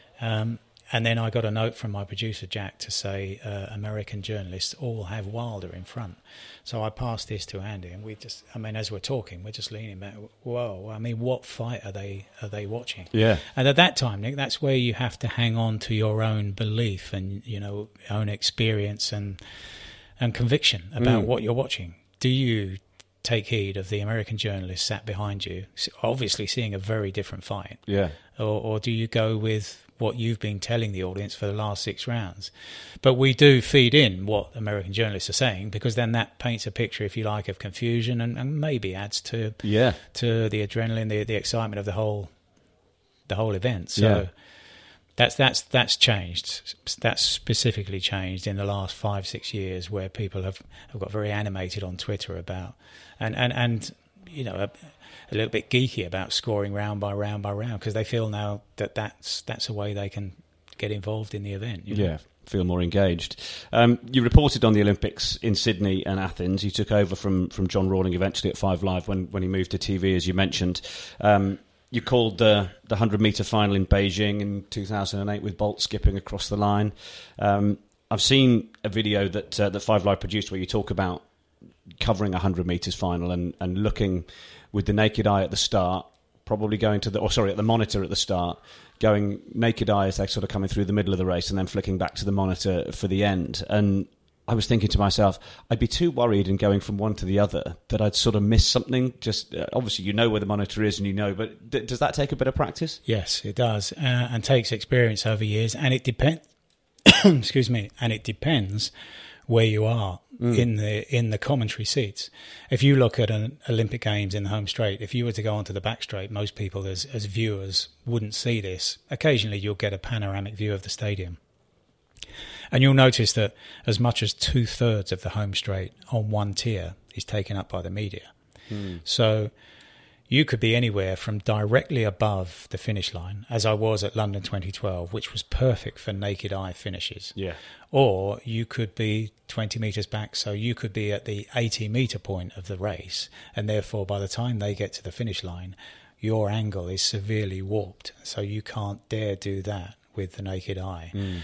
Speaker 6: Um, and then I got a note from my producer, Jack, to say uh, American journalists all have Wilder in front. So I passed this to Andy, and we just, I mean, as we're talking, we're just leaning back. Whoa, I mean, what fight are they are they watching?
Speaker 7: Yeah.
Speaker 6: And at that time, Nick, that's where you have to hang on to your own belief and, you know, own experience and and conviction about mm. what you're watching. Do you take heed of the American journalist sat behind you, obviously seeing a very different fight?
Speaker 7: Yeah.
Speaker 6: Or, or do you go with what you've been telling the audience for the last six rounds? But we do feed in what American journalists are saying, because then that paints a picture, if you like, of confusion and, and maybe adds to
Speaker 7: yeah.
Speaker 6: to the adrenaline, the the excitement of the whole the whole event. So
Speaker 7: yeah.
Speaker 6: that's that's that's changed. That's specifically changed in the last five six years, where people have, have got very animated on Twitter about and and and you know. A, a little bit geeky about scoring round by round by round, because they feel now that that's that's a way they can get involved in the event. You know?
Speaker 7: Yeah, feel more engaged. Um, you reported on the Olympics in Sydney and Athens. You took over from, from John Rawling eventually at Five Live when, when he moved to T V, as you mentioned. Um, you called the the hundred metre final in Beijing in two thousand eight with Bolt skipping across the line. Um, I've seen a video that uh, that Five Live produced where you talk about covering a hundred metres final and, and looking with the naked eye at the start, probably going to the, or sorry, at the monitor at the start, going naked eye as they're sort of coming through the middle of the race and then flicking back to the monitor for the end. And I was thinking to myself, I'd be too worried in going from one to the other that I'd sort of miss something. Just uh, obviously, you know where the monitor is and you know, but d- does that take a bit of practice?
Speaker 6: Yes, it does, uh, and takes experience over years. And it depends. excuse me. And it depends where you are mm. in the in the commentary seats. If you look at an Olympic Games in the home straight, if you were to go onto the back straight, most people as as viewers wouldn't see this. Occasionally you'll get a panoramic view of the stadium. And you'll notice that as much as two-thirds of the home straight on one tier is taken up by the media. Mm. So you could be anywhere from directly above the finish line, as I was at London twenty twelve, which was perfect for naked eye finishes.
Speaker 7: Yeah.
Speaker 6: Or you could be twenty metres back, so you could be at the eighty metre point of the race, and therefore by the time they get to the finish line, your angle is severely warped, so you can't dare do that with the naked eye. Mm.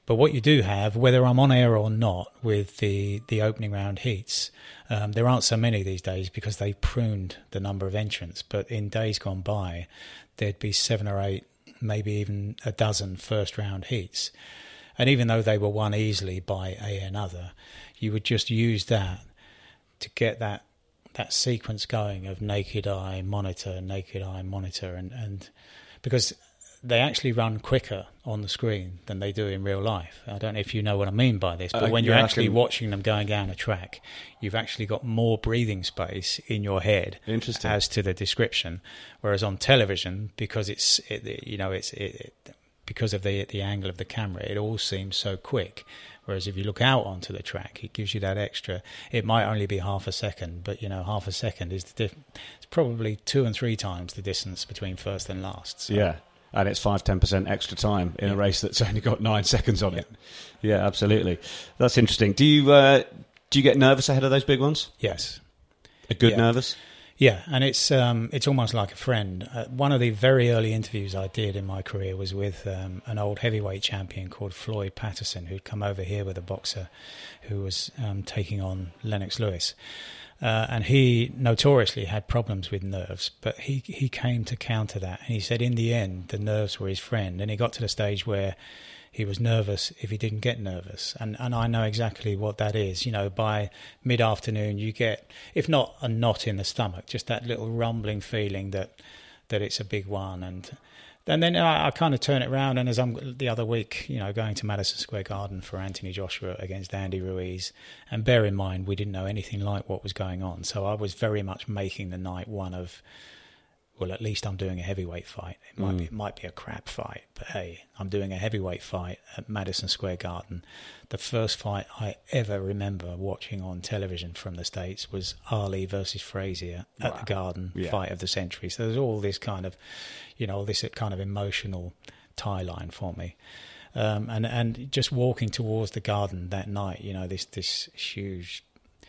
Speaker 6: But what you do have, whether I'm on air or not, with the, the opening round heats, um, there aren't so many these days because they pruned the number of entrants. But in days gone by, there'd be seven or eight, maybe even a dozen first round heats. And even though they were won easily by a another, you would just use that to get that that sequence going of naked eye, monitor, naked eye, monitor. And, and because they actually run quicker on the screen than they do in real life. I don't know if you know what I mean by this, but uh, when you're yeah, actually watching them going down a track, you've actually got more breathing space in your head as to the description. Whereas on television, because it's it, you know it's it, it, because of the the angle of the camera, it all seems so quick. Whereas if you look out onto the track, it gives you that extra. It might only be half a second, but you know, half a second is the diff- it's probably two and three times the distance between first and last. So.
Speaker 7: Yeah. And it's five to ten percent extra time in yeah. a race that's only got nine seconds on yeah. it. Yeah, absolutely. That's interesting. Do you uh, do you get nervous ahead of those big ones?
Speaker 6: Yes.
Speaker 7: A good
Speaker 6: yeah.
Speaker 7: nervous?
Speaker 6: Yeah, and it's um, it's almost like a friend. Uh, one of the very early interviews I did in my career was with um, an old heavyweight champion called Floyd Patterson, who'd come over here with a boxer who was um, taking on Lennox Lewis. Uh, and he notoriously had problems with nerves, but he, he came to counter that. And he said in the end, the nerves were his friend. And he got to the stage where he was nervous if he didn't get nervous. And, and I know exactly what that is. You know, by mid-afternoon, you get, if not a knot in the stomach, just that little rumbling feeling that, that it's a big one. And And then I, I kind of turn it around, and as I'm the other week, you know, going to Madison Square Garden for Anthony Joshua against Andy Ruiz, and bear in mind we didn't know anything like what was going on, so I was very much making the night one of, well, at least I'm doing a heavyweight fight. It might mm. be it might be a crap fight, but hey, I'm doing a heavyweight fight at Madison Square Garden. The first fight I ever remember watching on television from the States was Ali versus Frazier at wow. the Garden, yeah. fight of the century. So there's all this kind of, you know, this kind of emotional tie line for me. Um, and, and just walking towards the Garden that night, you know, this, this huge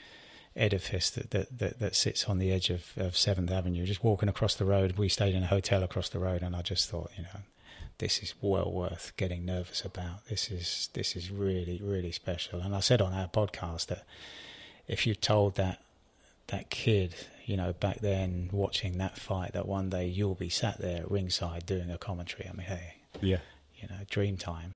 Speaker 6: edifice that, that, that, that sits on the edge of, of seventh Avenue, just walking across the road. We stayed in a hotel across the road, and I just thought, you know, this is well worth getting nervous about. This is this is really, really special. And I said on our podcast that if you told that that kid, you know, back then watching that fight, that one day you'll be sat there at ringside doing a commentary, I mean, hey,
Speaker 7: yeah,
Speaker 6: you know, dream time.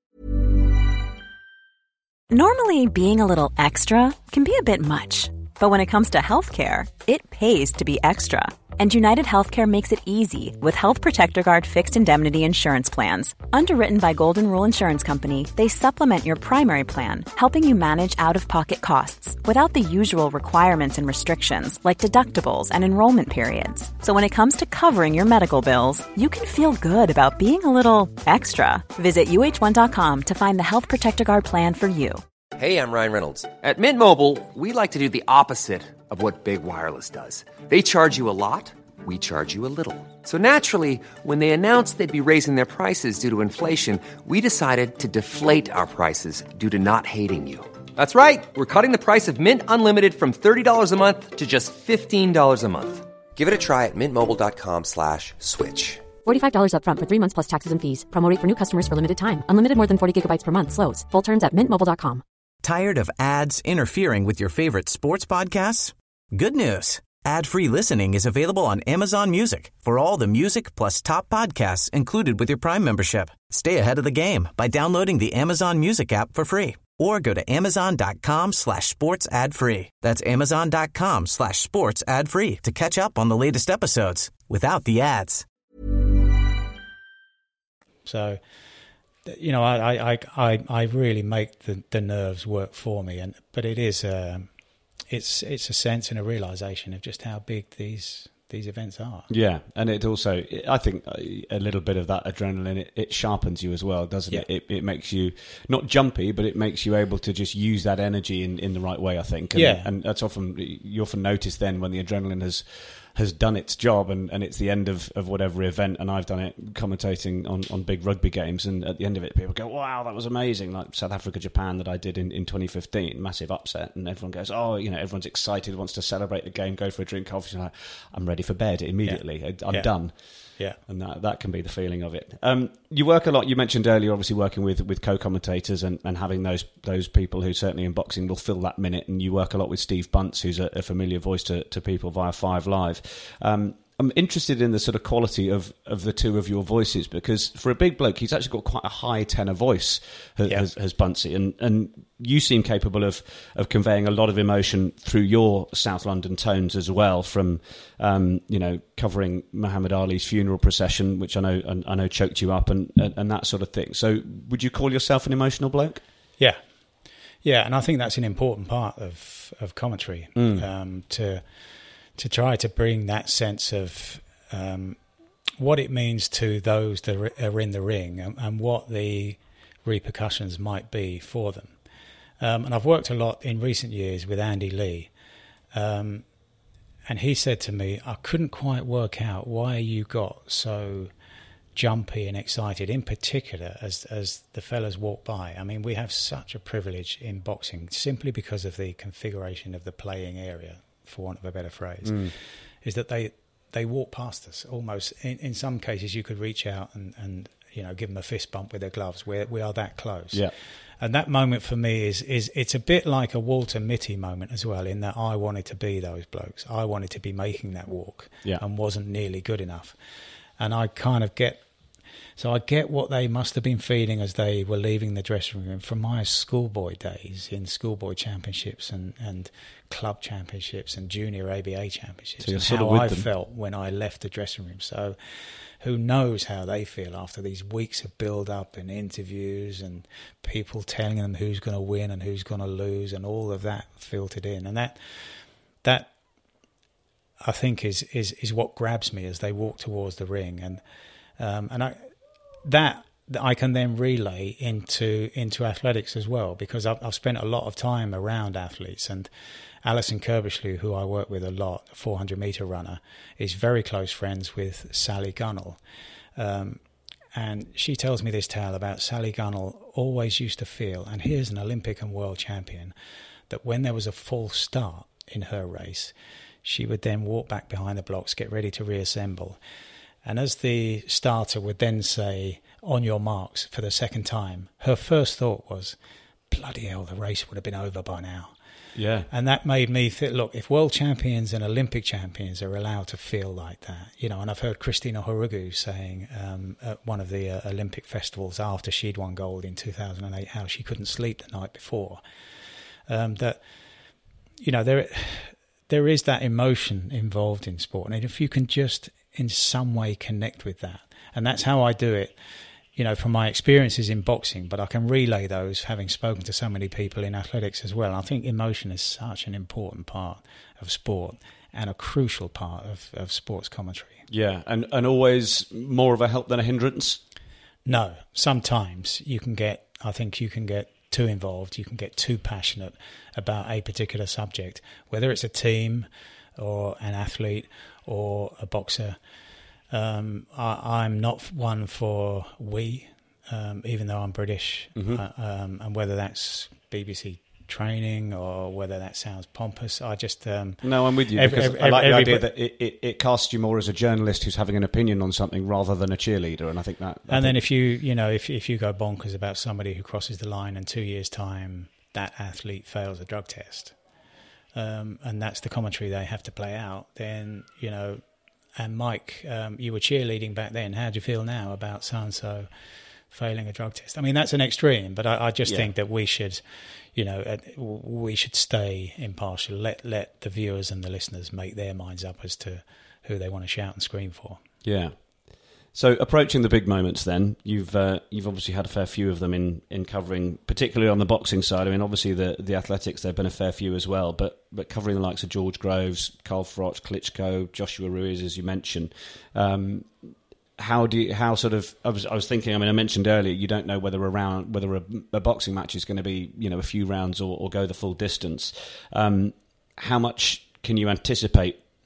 Speaker 8: Normally, being a little extra can be a bit much. But when it comes to healthcare, it pays to be extra. And United Healthcare makes it easy with Health Protector Guard fixed indemnity insurance plans. Underwritten by Golden Rule Insurance Company, they supplement your primary plan, helping you manage out-of-pocket costs without the usual requirements and restrictions like deductibles and enrollment periods. So when it comes to covering your medical bills, you can feel good about being a little extra. Visit U H one dot com to find the Health Protector Guard plan for you.
Speaker 2: Hey, I'm Ryan Reynolds. At Mint Mobile, we like to do the opposite of what Big Wireless does. They charge you a lot, we charge you a little. So naturally, when they announced they'd be raising their prices due to inflation, we decided to deflate our prices due to not hating you. That's right. We're cutting the price of Mint Unlimited from thirty dollars a month to just fifteen dollars a month. Give it a try at mintmobile.com slash switch.
Speaker 4: forty-five dollars up front for three months plus taxes and fees. Promo rate for new customers for limited time. Unlimited more than forty gigabytes per month slows. Full terms at mint mobile dot com.
Speaker 9: Tired of ads interfering with your favorite sports podcasts? Good news. Ad-free listening is available on Amazon Music for all the music plus top podcasts included with your Prime membership. Stay ahead of the game by downloading the Amazon Music app for free or go to amazon.com slash sports ad free. That's amazon.com slash sports ad free to catch up on the latest episodes without the ads.
Speaker 6: So, you know, I I, I, I really make the, the nerves work for me, and but it is um, it's it's a sense and a realization of just how big these these events are.
Speaker 7: Yeah, and it also, I think, a little bit of that adrenaline, it, it sharpens you as well, doesn't
Speaker 6: yeah.
Speaker 7: it? it? It makes you not jumpy, but it makes you able to just use that energy in, in the right way, I think. And,
Speaker 6: yeah,
Speaker 7: and that's often you often notice then when the adrenaline has has done its job, and, and it's the end of, of whatever event, and I've done it commentating on, on big rugby games, and at the end of it people go, wow, that was amazing, like South Africa Japan that I did in, in twenty fifteen, massive upset, and everyone goes, oh, you know, everyone's excited, wants to celebrate the game, go for a drink, coffee, like, I'm ready for bed immediately. yeah. I'm
Speaker 6: yeah.
Speaker 7: done.
Speaker 6: Yeah,
Speaker 7: and that that can be the feeling of it. Um, you work a lot. You mentioned earlier, obviously working with, with co-commentators and, and having those those people who certainly in boxing will fill that minute. And you work a lot with Steve Bunce, who's a, a familiar voice to, to people via Five Live. Um, I'm interested in the sort of quality of, of the two of your voices, because for a big bloke, he's actually got quite a high tenor voice, has,
Speaker 6: yeah.
Speaker 7: has, has Buncey, and and you seem capable of, of conveying a lot of emotion through your South London tones as well. From um, you know, covering Muhammad Ali's funeral procession, which I know I know choked you up, and, and and that sort of thing. So, would you call yourself an emotional bloke?
Speaker 6: Yeah, yeah, and I think that's an important part of of commentary mm. um, to. to try to bring that sense of um, what it means to those that are in the ring, and, and what the repercussions might be for them. Um, and I've worked a lot in recent years with Andy Lee, um, and he said to me, I couldn't quite work out why you got so jumpy and excited, in particular as as the fellas walk by. I mean, we have such a privilege in boxing simply because of the configuration of the playing area, for want of a better phrase, mm. is that they they walk past us almost. In, in some cases, you could reach out and, and you know give them a fist bump with their gloves. We we are that close.
Speaker 7: Yeah.
Speaker 6: And that moment for me is is it's a bit like a Walter Mitty moment as well, in that I wanted to be those blokes. I wanted to be making that walk,
Speaker 7: yeah.
Speaker 6: and wasn't nearly good enough. And I kind of get. So I get what they must have been feeling as they were leaving the dressing room from my schoolboy days in schoolboy championships and, and club championships and junior A B A championships,
Speaker 7: so
Speaker 6: and
Speaker 7: sort
Speaker 6: how
Speaker 7: of with
Speaker 6: I
Speaker 7: them.
Speaker 6: felt when I left the dressing room. So who knows how they feel after these weeks of build-up and interviews and people telling them who's going to win and who's going to lose, and all of that filtered in. And that, that I think, is, is, is what grabs me as they walk towards the ring. And um, and I... that I can then relay into into athletics as well, because I've, I've spent a lot of time around athletes, and Alison Kirbishley, who I work with a lot, a four hundred metre runner, is very close friends with Sally Gunnell. Um, and she tells me this tale about Sally Gunnell always used to feel, and here's an Olympic and world champion, that when there was a false start in her race, she would then walk back behind the blocks, get ready to reassemble. And as the starter would then say, on your marks, for the second time, her first thought was, bloody hell, the race would have been over by now.
Speaker 7: Yeah.
Speaker 6: And that made me think, look, if world champions and Olympic champions are allowed to feel like that, you know, and I've heard Christina Horugu saying um, at one of the uh, Olympic festivals after she'd won gold in two thousand eight, how she couldn't sleep the night before, um, that, you know, there there is that emotion involved in sport. And if you can just in some way connect with that, and that's how I do it, you know, from my experiences in boxing, but I can relay those having spoken to so many people in athletics as well. I think emotion is such an important part of sport and a crucial part of, of sports commentary.
Speaker 7: Yeah, and, and always more of a help than a hindrance?
Speaker 6: No, sometimes you can get, I think you can get too involved, you can get too passionate about a particular subject, whether it's a team or an athlete or a boxer. Um, I, I'm not one for we, um, even though I'm British,
Speaker 7: mm-hmm.
Speaker 6: uh, um, and whether that's B B C training or whether that sounds pompous, I just... Um,
Speaker 7: no, I'm with you,
Speaker 6: every,
Speaker 7: because
Speaker 6: every,
Speaker 7: I like the idea
Speaker 6: everybody,
Speaker 7: that it, it, it casts you more as a journalist who's having an opinion on something rather than a cheerleader, and I think that... I
Speaker 6: and
Speaker 7: think
Speaker 6: then if you, you know, if, if you go bonkers about somebody who crosses the line and two years' time that athlete fails a drug test, um, and that's the commentary they have to play out, then, you know... And Mike, um, you were cheerleading back then. How do you feel now about so-and-so failing a drug test? I mean, that's an extreme, but I, I just yeah. think that we should, you know, uh, we should stay impartial. Let let the viewers and the listeners make their minds up as to who they want to shout and scream for.
Speaker 7: Yeah. So approaching the big moments then, you've uh, you've obviously had a fair few of them in, in covering, particularly on the boxing side. I mean, obviously the, the athletics, there have been a fair few as well, but but covering the likes of George Groves, Carl Froch, Klitschko, Joshua Ruiz, as you mentioned. Um, how do you, how sort of, I was, I was thinking, I mean, I mentioned earlier, you don't know whether a round, whether a, a boxing match is going to be, you know, a few rounds or, or go the full distance. Um, how much can you anticipate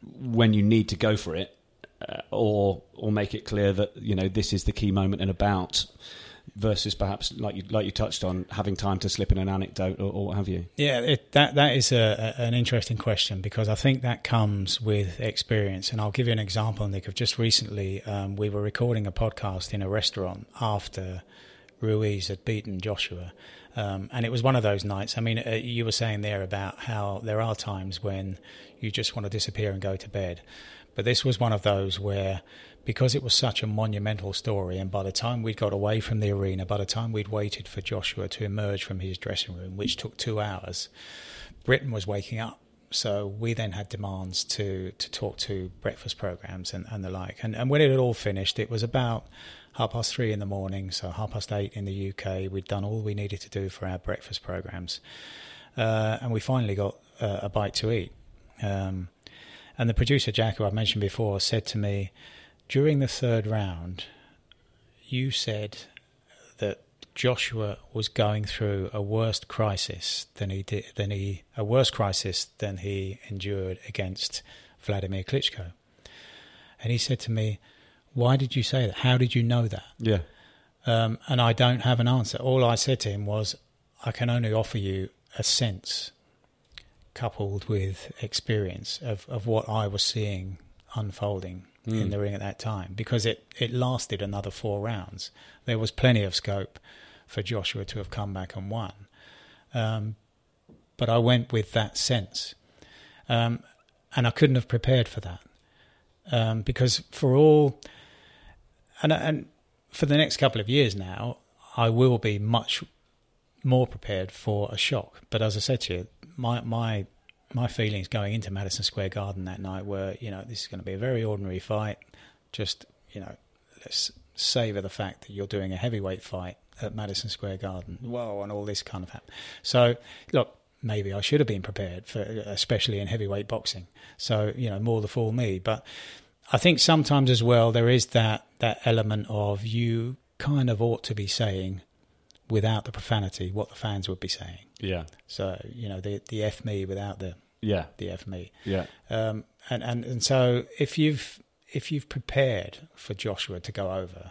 Speaker 7: when you need to go for it, uh, or or make it clear that, you know, this is the key moment in a bout, versus perhaps, like you like you touched on, having time to slip in an anecdote or, or what have you?
Speaker 6: Yeah, it, that that is a, a, an interesting question, because I think that comes with experience. And I'll give you an example, Nick, of just recently, um, we were recording a podcast in a restaurant after Ruiz had beaten Joshua. Um, and it was one of those nights. I mean, uh, you were saying there about how there are times when you just want to disappear and go to bed. But this was one of those where, because it was such a monumental story, and by the time we'd got away from the arena, by the time we'd waited for Joshua to emerge from his dressing room, which took two hours, Britain was waking up. So we then had demands to, to talk to breakfast programmes and, and the like. And, and when it had all finished, it was about half past three in the morning, so half past eight in the U K. We'd done all we needed to do for our breakfast programmes. Uh, and we finally got uh, a bite to eat. Um, and the producer, Jack, who I've mentioned before, said to me, during the third round, you said that Joshua was going through a worse crisis than he did, than he a worse crisis than he endured against Vladimir Klitschko. And he said to me, "Why did you say that? How did you know that?"
Speaker 7: Yeah.
Speaker 6: Um, and I don't have an answer. All I said to him was, "I can only offer you a sense, coupled with experience of, of what I was seeing unfolding mm. in the ring at that time, because it, it lasted another four rounds. There was plenty of scope for Joshua to have come back and won. Um, but I went with that sense. Um, and I couldn't have prepared for that. Um, because for all... And, and for the next couple of years now, I will be much more prepared for a shock. But as I said to you, my my my feelings going into Madison Square Garden that night were, you know, this is going to be a very ordinary fight. Just, you know, let's savour the fact that you're doing a heavyweight fight at Madison Square Garden. Whoa, and all this kind of happened. So, look, maybe I should have been prepared, for, especially in heavyweight boxing. So, you know, more the fool me. But I think sometimes as well there is that, that element of you kind of ought to be saying, without the profanity, what the fans would be saying.
Speaker 7: Yeah.
Speaker 6: So, you know, the the F me without the
Speaker 7: yeah
Speaker 6: the F me.
Speaker 7: Yeah.
Speaker 6: Um, and, and, and so if you've if you've prepared for Joshua to go over,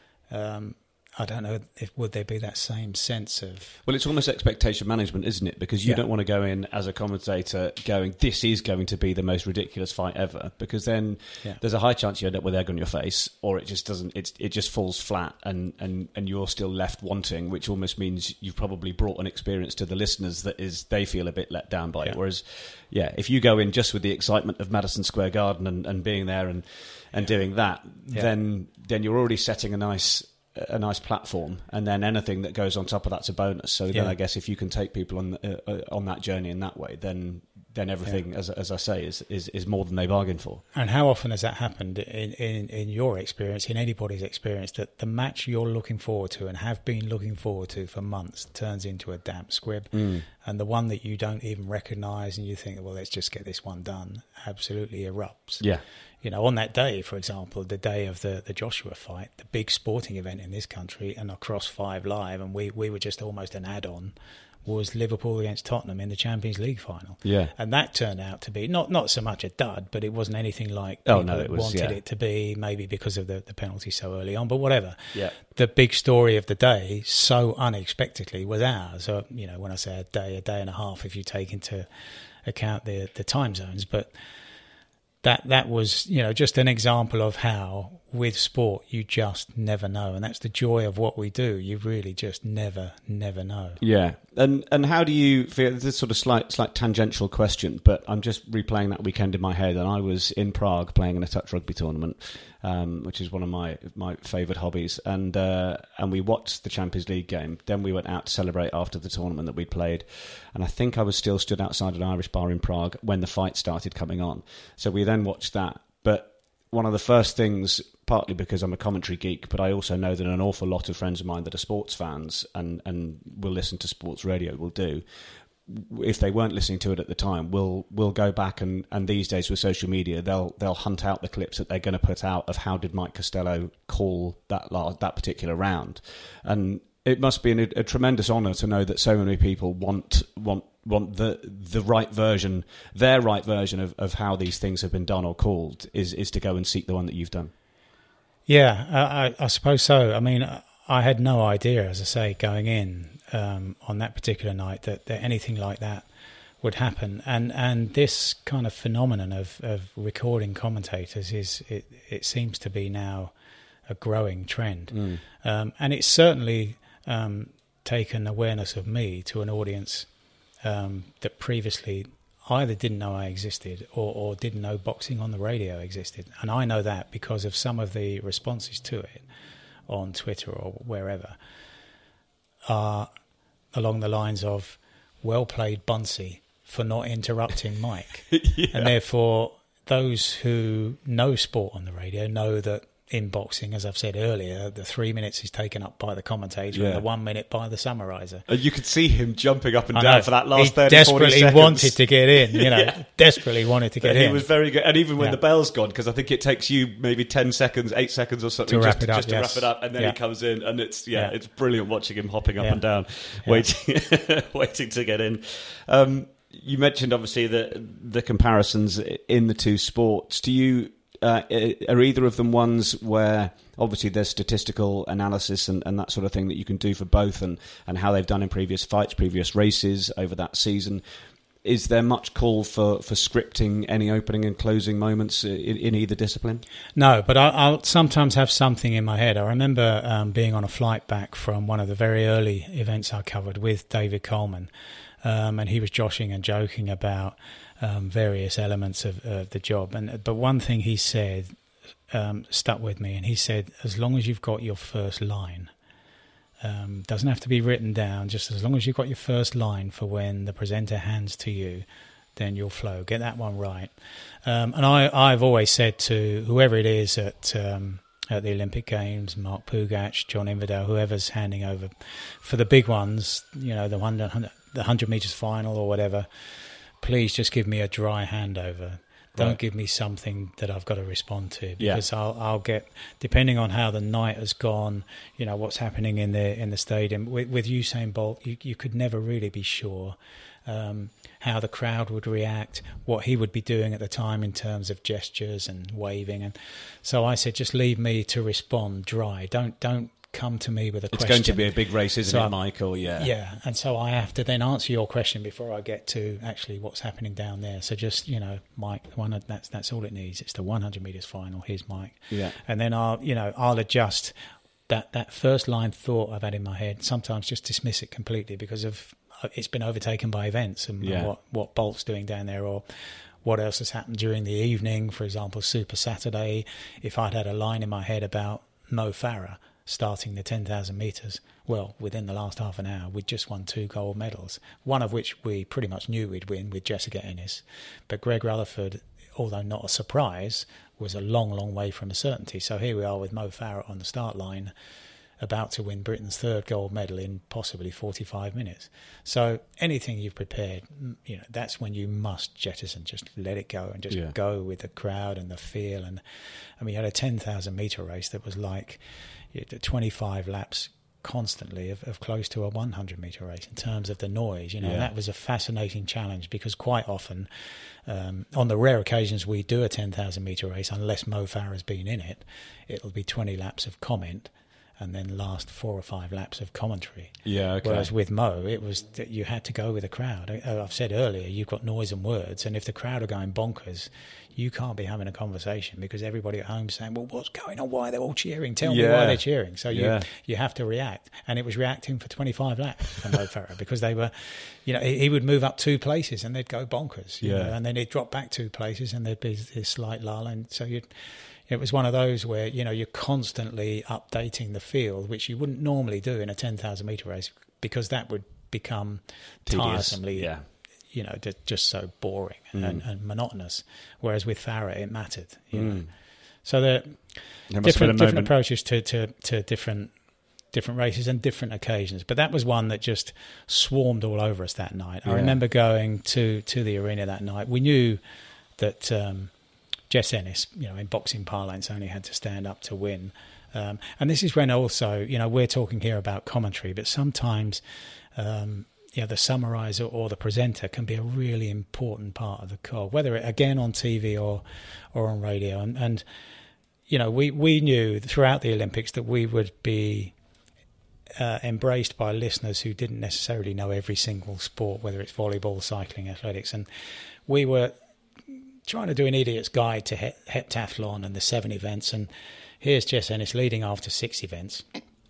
Speaker 6: um, I don't know if would there be that same sense of...
Speaker 7: Well, it's almost expectation management, isn't it? Because you
Speaker 6: Yeah.
Speaker 7: don't want to go in as a commentator going, this is going to be the most ridiculous fight ever, because then
Speaker 6: Yeah.
Speaker 7: there's a high chance you end up with egg on your face, or it just doesn't. It's, it just falls flat, and, and, and you're still left wanting, which almost means you've probably brought an experience to the listeners that is they feel a bit let down by
Speaker 6: Yeah.
Speaker 7: it. Whereas, yeah, if you go in just with the excitement of Madison Square Garden and, and being there and and doing that,
Speaker 6: Yeah.
Speaker 7: then then you're already setting a nice. a nice platform, and then anything that goes on top of that's a bonus. So then
Speaker 6: Yeah.
Speaker 7: I guess if you can take people on uh, uh, on that journey in that way, then then everything,
Speaker 6: Yeah.
Speaker 7: as as I say, is, is is more than they bargained for.
Speaker 6: And how often has that happened in, in, in your experience, in anybody's experience, that the match you're looking forward to and have been looking forward to for months turns into a damp squib,
Speaker 7: Mm.
Speaker 6: and the one that you don't even recognise and you think, well, let's just get this one done, absolutely erupts.
Speaker 7: Yeah.
Speaker 6: You know, on that day, for example, the day of the, the Joshua fight, the big sporting event in this country and across Five Live, and we, we were just almost an add-on, was Liverpool against Tottenham in the Champions League final.
Speaker 7: Yeah.
Speaker 6: And that turned out to be not, not so much a dud, but it wasn't anything like
Speaker 7: Oh,
Speaker 6: people
Speaker 7: no, it was,
Speaker 6: wanted
Speaker 7: yeah.
Speaker 6: it to be, maybe because of the, the penalty so early on, but whatever.
Speaker 7: Yeah.
Speaker 6: The big story of the day, so unexpectedly, was ours. So, you know, when I say a day, a day and a half, if you take into account the, the time zones, but... That that was, you know, just an example of how with sport you just never know, and that's the joy of what we do. You really just never, never know.
Speaker 7: Yeah, and and how do you feel? This is sort of slight, slight tangential question, but I'm just replaying that weekend in my head, and I was in Prague playing in a touch rugby tournament, um, which is one of my my favourite hobbies, and uh, and we watched the Champions League game. Then we went out to celebrate after the tournament that we played, and I think I was still stood outside an Irish bar in Prague when the fight started coming on. So we then watched that, but one of the first things, partly because I'm a commentary geek, but I also know that an awful lot of friends of mine that are sports fans and, and will listen to sports radio will do, if they weren't listening to it at the time, will will go back and, and these days with social media, they'll they'll hunt out the clips that they're going to put out of how did Mike Costello call that that particular round. And it must be an, a tremendous honour to know that so many people want want want the the right version, their right version of, of how these things have been done or called, is, is to go and seek the one that you've done.
Speaker 6: Yeah, I, I suppose so. I mean, I had no idea, as I say, going in um, on that particular night that, that anything like that would happen. And and this kind of phenomenon of, of recording commentators is it, it seems to be now a growing trend. Mm. Um, and it's certainly um, taken awareness of me to an audience um, that previously either didn't know I existed or, or didn't know boxing on the radio existed. And I know that because of some of the responses to it on Twitter or wherever are along the lines of, well played, Bunsey, for not interrupting Mike. Yeah. And therefore, those who know sport on the radio know that in boxing, as I've said earlier, the three minutes is taken up by the commentator yeah. and the one minute by the summariser.
Speaker 7: And you could see him jumping up and
Speaker 6: I
Speaker 7: down
Speaker 6: know.
Speaker 7: for that last
Speaker 6: he
Speaker 7: thirty,
Speaker 6: desperately
Speaker 7: forty seconds.
Speaker 6: wanted to get in, you know, yeah. desperately wanted to get
Speaker 7: he
Speaker 6: in.
Speaker 7: He was very good. And even when
Speaker 6: yeah.
Speaker 7: the bell's gone, because I think it takes you maybe ten seconds, eight seconds or something
Speaker 6: to
Speaker 7: just,
Speaker 6: wrap it up,
Speaker 7: just to
Speaker 6: yes.
Speaker 7: wrap it up. And then
Speaker 6: yeah.
Speaker 7: he comes in and it's, yeah,
Speaker 6: yeah.
Speaker 7: it's brilliant watching him hopping up
Speaker 6: yeah.
Speaker 7: and down,
Speaker 6: yeah.
Speaker 7: waiting waiting to get in. Um, you mentioned, obviously, the, the comparisons in the two sports. Do you... Uh, are either of them ones where obviously there's statistical analysis and, and that sort of thing that you can do for both, and, and how they've done in previous fights, previous races over that season? Is there much call for, for scripting any opening and closing moments in, in either discipline?
Speaker 6: No, but I, I'll sometimes have something in my head. I remember um, being on a flight back from one of the very early events I covered with David Coleman, um, and he was joshing and joking about Um, various elements of uh, the job, and but one thing he said um, stuck with me, and he said, as long as you've got your first line, um, doesn't have to be written down, just as long as you've got your first line for when the presenter hands to you, then you'll flow. Get that one right. Um, and I, I've always said to whoever it is at um, at the Olympic Games, Mark Pugac, John Inverdale, whoever's handing over for the big ones, you know, the one hundred, the one hundred metres final or whatever, please just give me a dry handover. Don't right. give me something that I've got to respond to, because yeah. I'll I'll get, depending on how the night has gone, you know, what's happening in the in the stadium. With, with Usain Bolt, you, you could never really be sure um, how the crowd would react, what he would be doing at the time in terms of gestures and waving, and so I said, just leave me to respond dry. Don't don't. come to me with a
Speaker 7: it's
Speaker 6: question.
Speaker 7: It's going to be a big race, isn't
Speaker 6: so
Speaker 7: it, Michael? Yeah.
Speaker 6: Yeah, and so I have to then answer your question before I get to actually what's happening down there. So just, you know, Mike, one that's that's all it needs. It's the one hundred metres final. Here's Mike.
Speaker 7: Yeah.
Speaker 6: And then I'll, you know, I'll adjust that, that first line thought I've had in my head, sometimes just dismiss it completely because of it's been overtaken by events and
Speaker 7: yeah.
Speaker 6: what, what Bolt's doing down there, or what else has happened during the evening. For example, Super Saturday, if I'd had a line in my head about Mo Farah starting the ten thousand metres, well, within the last half an hour, we'd just won two gold medals, one of which we pretty much knew we'd win with Jessica Ennis. But Greg Rutherford, although not a surprise, was a long, long way from a certainty. So here we are with Mo Farah on the start line, about to win Britain's third gold medal in possibly forty-five minutes. So anything you've prepared, you know, that's when you must jettison, just let it go and just
Speaker 7: yeah.
Speaker 6: go with the crowd and the feel. And I mean, you had a ten thousand metre race that was like twenty-five laps constantly of, of close to a one hundred metre race in terms of the noise, you know,
Speaker 7: yeah.
Speaker 6: and that was a fascinating challenge, because quite often, um, on the rare occasions we do a ten thousand metre race, unless Mo Farah's been in it, it'll be twenty laps of comment and then last four or five laps of commentary.
Speaker 7: Yeah, okay.
Speaker 6: Whereas with Mo, it was that you had to go with the crowd. I've said earlier, you've got noise and words, and if the crowd are going bonkers, you can't be having a conversation because everybody at home is saying, well, what's going on? Why are they all cheering? Tell
Speaker 7: yeah.
Speaker 6: me why they're cheering. So
Speaker 7: yeah.
Speaker 6: you you have to react. And it was reacting for twenty-five laps for Mo Farah, because they were, you know, he, he would move up two places and they'd go bonkers. You
Speaker 7: yeah.
Speaker 6: know, and then he'd drop back two places and there'd be this slight lull. And so you'd, it was one of those where, you know, you're constantly updating the field, which you wouldn't normally do in a ten thousand metre race, because that would become
Speaker 7: tedious.
Speaker 6: tiresomely,
Speaker 7: yeah.
Speaker 6: you know, just so boring
Speaker 7: mm.
Speaker 6: and, and monotonous. Whereas with Farah, it mattered. You
Speaker 7: mm.
Speaker 6: know? So there are different, different approaches to, to, to different different races and different occasions. But that was one that just swarmed all over us that night. Yeah. I remember going to, to the arena that night. We knew that um, Jess Ennis, you know, in boxing parlance, only had to stand up to win. Um, and this is when also, you know, we're talking here about commentary, but sometimes... Um, yeah, the summariser or the presenter can be a really important part of the call, whether it, again on T V or or on radio. And, and you know, we, we knew throughout the Olympics that we would be uh, embraced by listeners who didn't necessarily know every single sport, whether it's volleyball, cycling, athletics. And we were trying to do an idiot's guide to he- heptathlon and the seven events. And here's Jess Ennis leading after six events.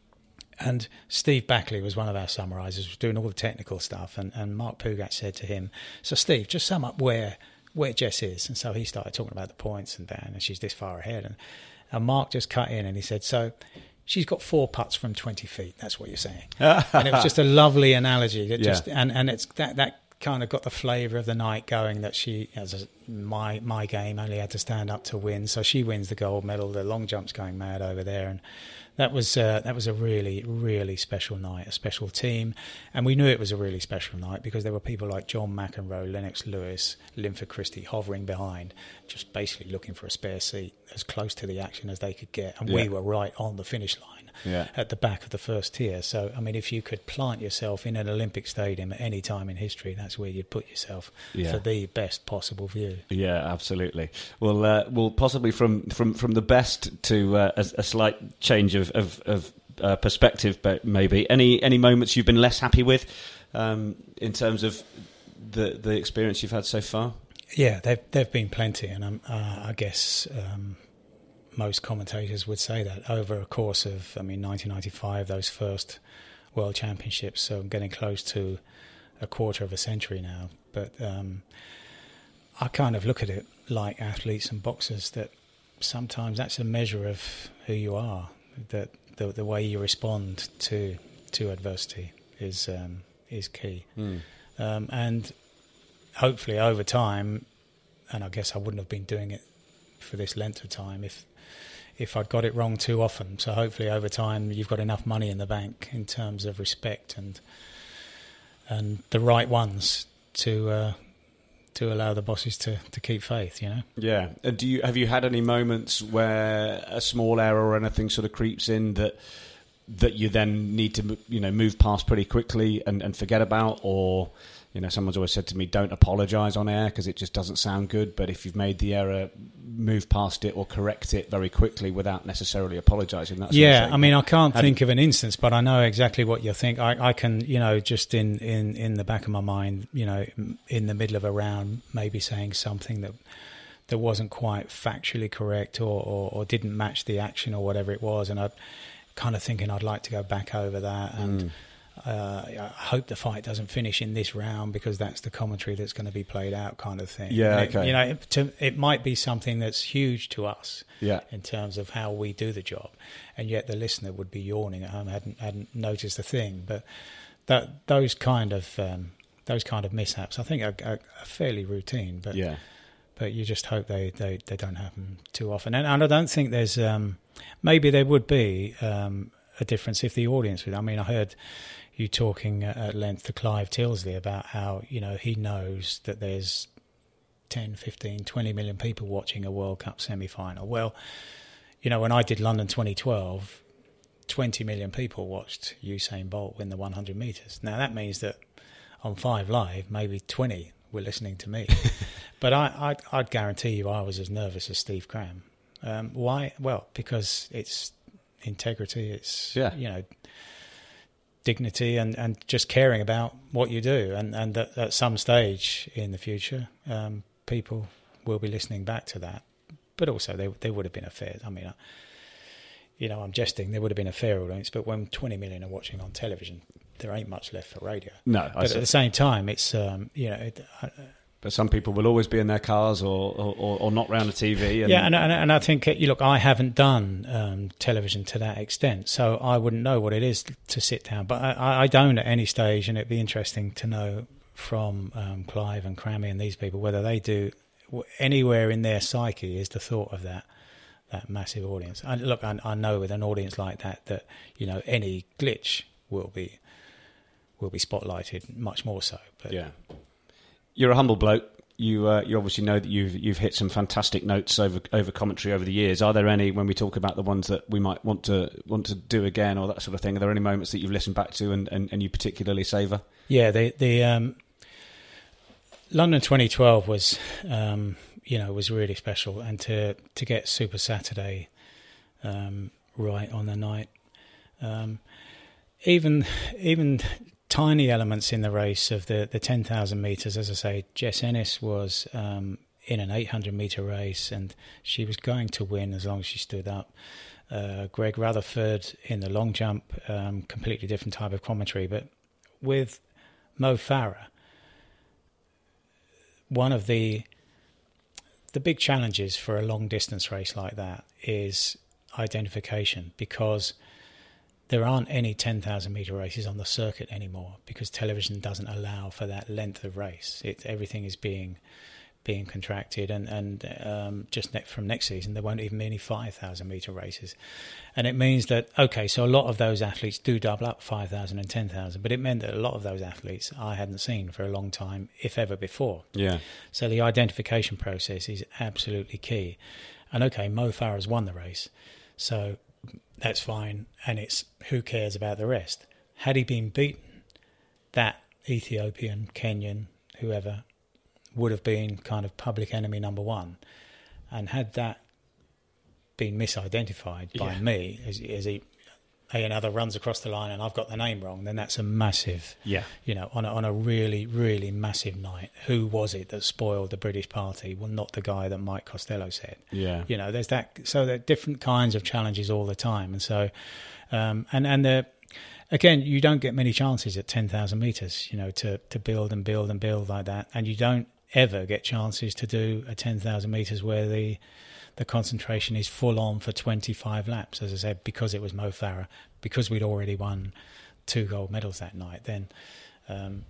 Speaker 6: And Steve Backley was one of our summarisers, was doing all the technical stuff. And, and Mark Pugac said to him, so Steve, just sum up where where Jess is. And so he started talking about the points and that, and she's this far ahead. And, and Mark just cut in and he said, so she's got four putts from twenty feet. That's what you're saying. And it was just a lovely analogy. That just yeah. and, and it's that, that kind of got the flavour of the night going, that she, as a, my my game, only had to stand up to win. So she wins the gold medal. The long jump's going mad over there. And That was uh, that was a really, really special night, a special team. And we knew it was a really special night because there were people like John McEnroe, Lennox Lewis, Linford Christie hovering behind, just basically looking for a spare seat as close to the action as they could get. And yeah. we were right on the finish line yeah. at the back of the first tier. So, I mean, if you could plant yourself in an Olympic stadium at any time in history, that's where you'd put yourself yeah. for the best possible view.
Speaker 7: Yeah, absolutely. Well, uh, well, possibly from, from, from the best to uh, a, a slight change of of, of uh, perspective, but maybe any any moments you've been less happy with um, in terms of the the experience you've had so far?
Speaker 6: Yeah, there there've been plenty, and um, uh, I guess um, most commentators would say that over a course of, I mean, nineteen ninety-five, those first World Championships, so I'm getting close to a quarter of a century now. But um, I kind of look at it like athletes and boxers, that sometimes that's a measure of who you are. That the the way you respond to to adversity is um, is key, mm. um, and hopefully over time, and I guess I wouldn't have been doing it for this length of time if if I'd got it wrong too often. So hopefully over time you've got enough money in the bank in terms of respect and and the right ones to uh, to allow the bosses to, to keep faith, you know.
Speaker 7: Yeah. And do you have you had any moments where a small error or anything sort of creeps in that that you then need to, you know, move past pretty quickly and, and forget about? Or, you know, someone's always said to me, don't apologise on air because it just doesn't sound good. But if you've made the error, move past it or correct it very quickly without necessarily apologising. That's
Speaker 6: yeah, I mean, I can't How think of an instance, but I know exactly what you think. I, I can, you know, just in, in, in the back of my mind, you know, in the middle of a round, maybe saying something that that wasn't quite factually correct or, or, or didn't match the action or whatever it was. And I'd kind of thinking I'd like to go back over that and... Mm. Uh, I hope the fight doesn't finish in this round because that's the commentary that's going to be played out, kind of thing.
Speaker 7: Yeah,
Speaker 6: it,
Speaker 7: okay.
Speaker 6: You know, it, to, it might be something that's huge to us,
Speaker 7: yeah.
Speaker 6: in terms of how we do the job, and yet the listener would be yawning at home, hadn't hadn't noticed a thing. But that those kind of um, those kind of mishaps, I think, are, are, are fairly routine. But
Speaker 7: yeah.
Speaker 6: but you just hope they, they, they don't happen too often. And, and I don't think there's um, maybe there would be um, a difference if the audience would. I mean, I heard you talking at length to Clive Tilsley about how, you know, he knows that there's ten, fifteen, twenty million people watching a World Cup semi-final. Well, you know, when I did London twenty twelve, twenty million people watched Usain Bolt win the one hundred metres. Now, that means that on Five Live, maybe twenty were listening to me. But I, I'd, I'd guarantee you I was as nervous as Steve Cram. Um, why? Well, because it's integrity, it's,
Speaker 7: yeah.
Speaker 6: you know, dignity and, and just caring about what you do, and, and that at some stage in the future um, people will be listening back to that. But also there, there would have been a fair, I mean, I, you know, I'm jesting, there would have been a fair audience, but when twenty million are watching on television, there ain't much left for radio.
Speaker 7: No, I
Speaker 6: But
Speaker 7: see.
Speaker 6: at the same time, it's, um, you know... It, I,
Speaker 7: But some people will always be in their cars or, or, or not round the T V. And
Speaker 6: yeah, and, and, and I think, you look, I haven't done um, television to that extent, so I wouldn't know what it is to sit down. But I, I don't at any stage, and it'd be interesting to know from um, Clive and Crammy and these people whether they do, anywhere in their psyche is the thought of that that massive audience. And look, I, I know with an audience like that, that, you know, any glitch will be will be spotlighted much more so. But
Speaker 7: yeah. You're a humble bloke. you uh, you obviously know that you've you've hit some fantastic notes over over commentary over the years. Are there any, when we talk about the ones that we might want to want to do again or that sort of thing? Are there any moments that you've listened back to and, and, and you particularly savour?
Speaker 6: Yeah, the the um, London twenty twelve was um, you know was really special, and to to get Super Saturday um, right on the night, um, even even. tiny elements in the race of the, the ten thousand metres. As I say, Jess Ennis was um, in an eight hundred metre race and she was going to win as long as she stood up. Uh, Greg Rutherford in the long jump, um, completely different type of commentary. But with Mo Farah, one of the the big challenges for a long distance race like that is identification, because there aren't any ten thousand metre races on the circuit anymore because television doesn't allow for that length of race. It, everything is being being contracted, and, and um, just ne- from next season there won't even be any five thousand metre races. And it means that, okay, so a lot of those athletes do double up five thousand and ten thousand, but it meant that a lot of those athletes I hadn't seen for a long time, if ever before.
Speaker 7: Yeah.
Speaker 6: So the identification process is absolutely key. And okay, Mo Farah's won the race, so that's fine, and it's who cares about the rest. Had he been beaten, that Ethiopian, Kenyan, whoever, would have been kind of public enemy number one. And had that been misidentified by
Speaker 7: yeah.
Speaker 6: me, as, as he, another runs across the line and I've got the name wrong, then that's a massive,
Speaker 7: yeah.
Speaker 6: you know, on a, on a really, really massive night. Who was it that spoiled the British party? Well, not the guy that Mike Costello said.
Speaker 7: Yeah.
Speaker 6: You know, there's that, so there are different kinds of challenges all the time. And so, um, and, and the, again, you don't get many chances at ten thousand metres, you know, to, to build and build and build like that. And you don't ever get chances to do a ten thousand metres where the, the concentration is full on for twenty-five laps, as I said, because it was Mo Farah, because we'd already won two gold medals that night. Then um,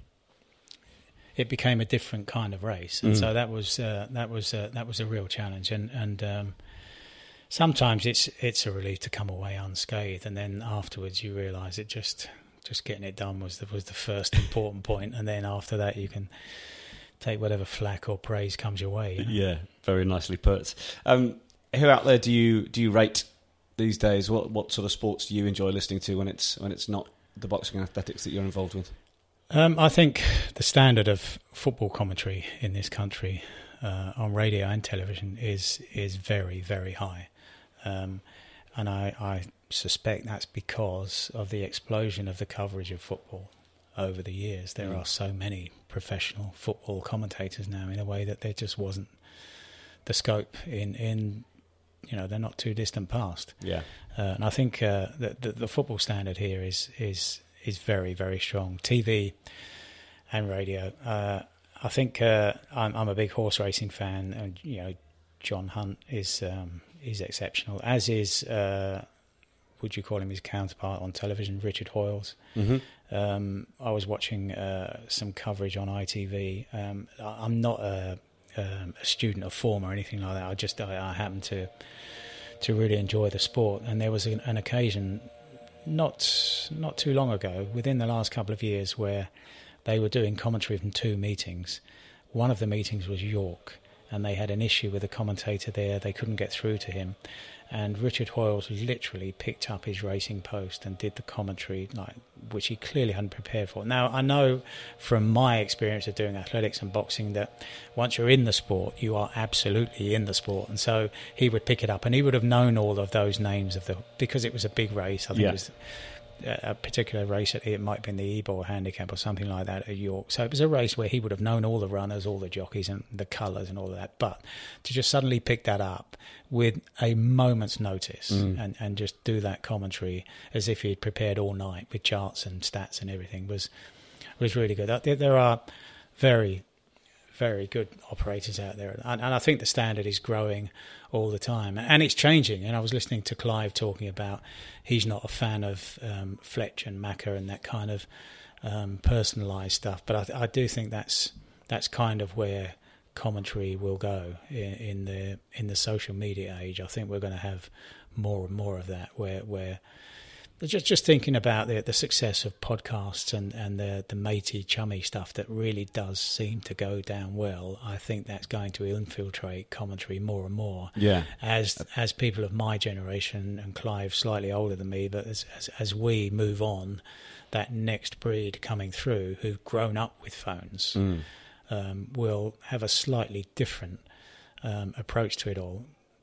Speaker 6: it became a different kind of race, and mm. so that was uh, that was uh, that was a real challenge. And and um, sometimes it's it's a relief to come away unscathed, and then afterwards you realise it just just getting it done was the, was the first important point, and then after that you can take whatever flack or praise comes your way. You know?
Speaker 7: Yeah, very nicely put. Um, who out there do you do you rate these days? What what sort of sports do you enjoy listening to when it's when it's not the boxing and athletics that you're involved with?
Speaker 6: Um, I think the standard of football commentary in this country uh, on radio and television is is very, very high. Um, and I, I suspect that's because of the explosion of the coverage of football over the years. There mm. are so many professional football commentators now in a way that there just wasn't the scope in, in you know, they're not too distant past.
Speaker 7: Yeah.
Speaker 6: Uh, and I think uh, that the, the football standard here is is is very, very strong. T V and radio. Uh, I think uh, I'm, I'm a big horse racing fan, and you know, John Hunt is um, is exceptional, as is uh, would you call him his counterpart on television, Richard Hoyles. Mm-hmm. Um, I was watching uh, some coverage on I T V. Um, I'm not a, um, a student of form or anything like that. I just I, I happen to to really enjoy the sport, and there was an, an occasion not not too long ago, within the last couple of years, where they were doing commentary from two meetings. One of the meetings was York, and they had an issue with a commentator there. They couldn't get through to him. And Richard Hoyles literally picked up his racing post and did the commentary, like, which he clearly hadn't prepared for. Now, I know from my experience of doing athletics and boxing that once you're in the sport, you are absolutely in the sport. And so he would pick it up, and he would have known all of those names of the, because it was a big race. I think yeah. it was a particular race, it might have been the Ebor handicap or something like that at York. So it was a race where he would have known all the runners, all the jockeys and the colours and all of that. But to just suddenly pick that up with a moment's notice mm. and, and just do that commentary as if he'd prepared all night with charts and stats and everything was was really good. There are very, very good operators out there. And, and I think the standard is growing all the time. And it's changing. And I was listening to Clive talking about he's not a fan of um, Fletch and Macca and that kind of um, personalised stuff. But I, I do think that's that's kind of where commentary will go in, in the in the social media age. I think we're going to have more and more of that, where where just just thinking about the the success of podcasts and, and the the matey chummy stuff that really does seem to go down well, I think that's going to infiltrate commentary more and more.
Speaker 7: Yeah.
Speaker 6: As as people of my generation, and Clive slightly older than me, but as as, as we move on, that next breed coming through who've grown up with phones mm. um, will have a slightly different um, approach to it all,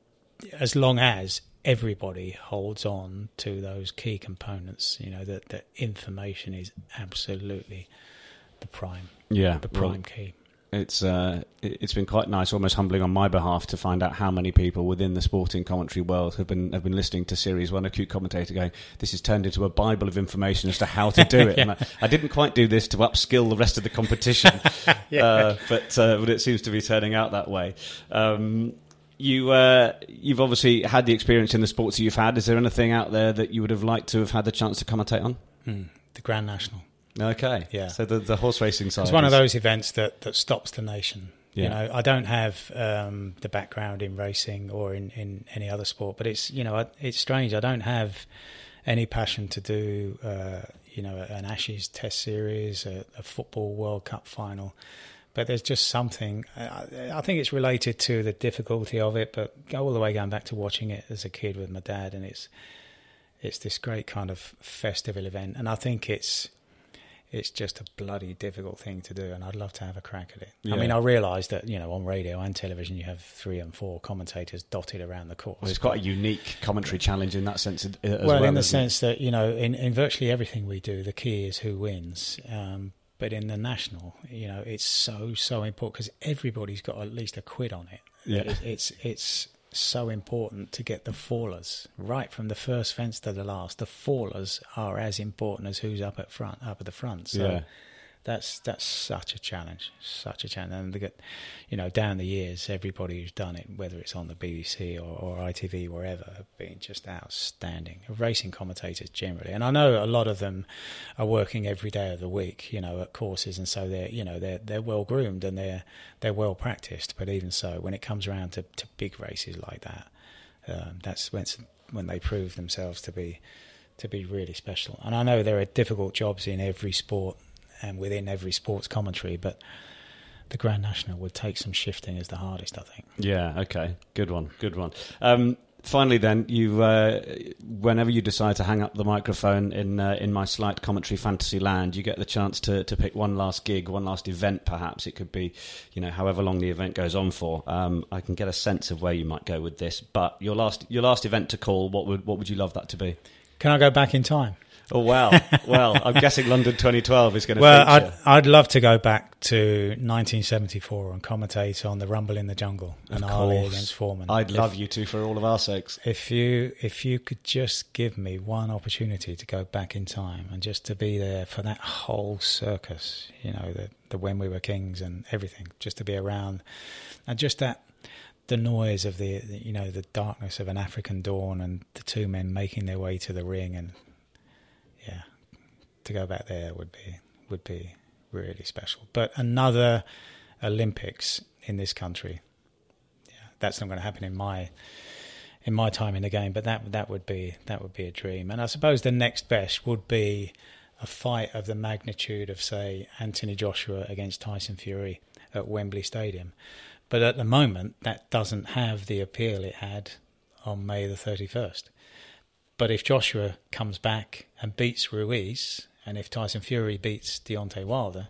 Speaker 6: as long as everybody holds on to those key components. You know, that that information is absolutely the prime,
Speaker 7: yeah,
Speaker 6: the prime
Speaker 7: well,
Speaker 6: key.
Speaker 7: It's uh, it's been quite nice, almost humbling on my behalf, to find out how many people within the sporting commentary world have been have been listening to Series One Acute Commentator, going, "This has turned into a bible of information as to how to do it." yeah. And I, I didn't quite do this to upskill the rest of the competition, yeah. uh, but uh, but it seems to be turning out that way. Um, You, uh, you've obviously had the experience in the sports that you've had. Is there anything out there that you would have liked to have had the chance to commentate on?
Speaker 6: Mm, the Grand National.
Speaker 7: Okay.
Speaker 6: Yeah.
Speaker 7: So the, the horse racing side.
Speaker 6: It's one of those events that, that stops the nation.
Speaker 7: Yeah.
Speaker 6: You know, I don't have um, the background in racing or in, in any other sport, but it's, you know, it's strange. I don't have any passion to do, uh, you know, an Ashes Test series, a, a football World Cup final. But there's just something, I, I think it's related to the difficulty of it, but go all the way going back to watching it as a kid with my dad, and it's it's this great kind of festival event. And I think it's it's just a bloody difficult thing to do, and I'd love to have a crack at it. Yeah. I mean, I realise that, you know, on radio and television you have three and four commentators dotted around the course.
Speaker 7: Well, it's quite a unique commentary challenge in that sense as well.
Speaker 6: Well, in the sense that, you know, in, in virtually everything we do, the key is who wins. Um, But in the national, you know, it's so, so important because everybody's got at least a quid on it.
Speaker 7: Yeah.
Speaker 6: It, it's it's so important to get the fallers right from the first fence to the last. The fallers are as important as who's up at front, up at the front. So
Speaker 7: yeah.
Speaker 6: that's that's such a challenge, such a challenge. And they get, you know, down the years, everybody who's done it, whether it's on the B B C or, or I T V, wherever, have been just outstanding. Racing commentators generally, and I know a lot of them are working every day of the week, you know, at courses, and so they're, you know, they're they're well groomed and they're they're well practiced. But even so, when it comes around to, to big races like that, um, that's when when they prove themselves to be to be really special. And I know there are difficult jobs in every sport and within every sports commentary, but the Grand National would take some shifting as the hardest, I think.
Speaker 7: Yeah, okay. Good one, good one. Um, finally then, you, uh, whenever you decide to hang up the microphone in uh, in my slight commentary fantasy land, you get the chance to, to pick one last gig, one last event perhaps. It could be, you know, however long the event goes on for. Um, I can get a sense of where you might go with this, but your last your last event to call, what would what would you love that to be?
Speaker 6: Can I go back in time?
Speaker 7: Oh, wow. Well, I'm guessing London twenty twelve is going to
Speaker 6: well,
Speaker 7: feature.
Speaker 6: I'd, I'd love to go back to nineteen seventy-four and commentate on the Rumble in the Jungle and Ali against Foreman.
Speaker 7: I'd
Speaker 6: if,
Speaker 7: love you to, for all of our sakes.
Speaker 6: If you if you could just give me one opportunity to go back in time and just to be there for that whole circus, you know, the, the When We Were Kings and everything, just to be around, and just that, the noise of the, you know, the darkness of an African dawn and the two men making their way to the ring, and yeah, to go back there would be would be really special. But another Olympics in this country, yeah, that's not going to happen in my in my time in the game. But that that would be that would be a dream. And I suppose the next best would be a fight of the magnitude of, say, Anthony Joshua against Tyson Fury at Wembley Stadium. But at the moment, that doesn't have the appeal it had on May the thirty-first. But if Joshua comes back and beats Ruiz, and if Tyson Fury beats Deontay Wilder,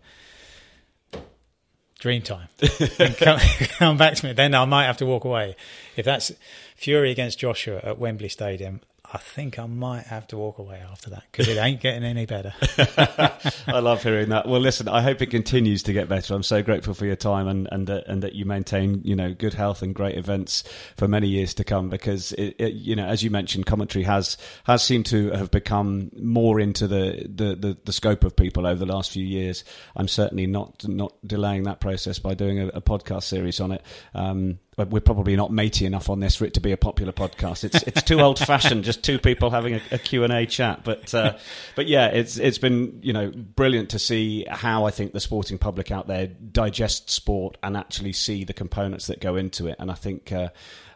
Speaker 6: dream time. come, come back to me. Then I might have to walk away. If that's Fury against Joshua at Wembley Stadium, I think I might have to walk away after that, because it ain't getting any better.
Speaker 7: I love hearing that. Well, listen, I hope it continues to get better. I'm so grateful for your time, and and that, and that you maintain, you know, good health and great events for many years to come, because it, it, you know, as you mentioned, commentary has has seemed to have become more into the, the, the, the scope of people over the last few years. I'm certainly not not delaying that process by doing a, a podcast series on it. Um, We're probably not matey enough on this for it to be a popular podcast. It's it's too old fashioned, just two people having a, a Q and A chat. But uh, but yeah, it's it's been, you know, brilliant to see how I think the sporting public out there digest sport and actually see the components that go into it. And I think uh,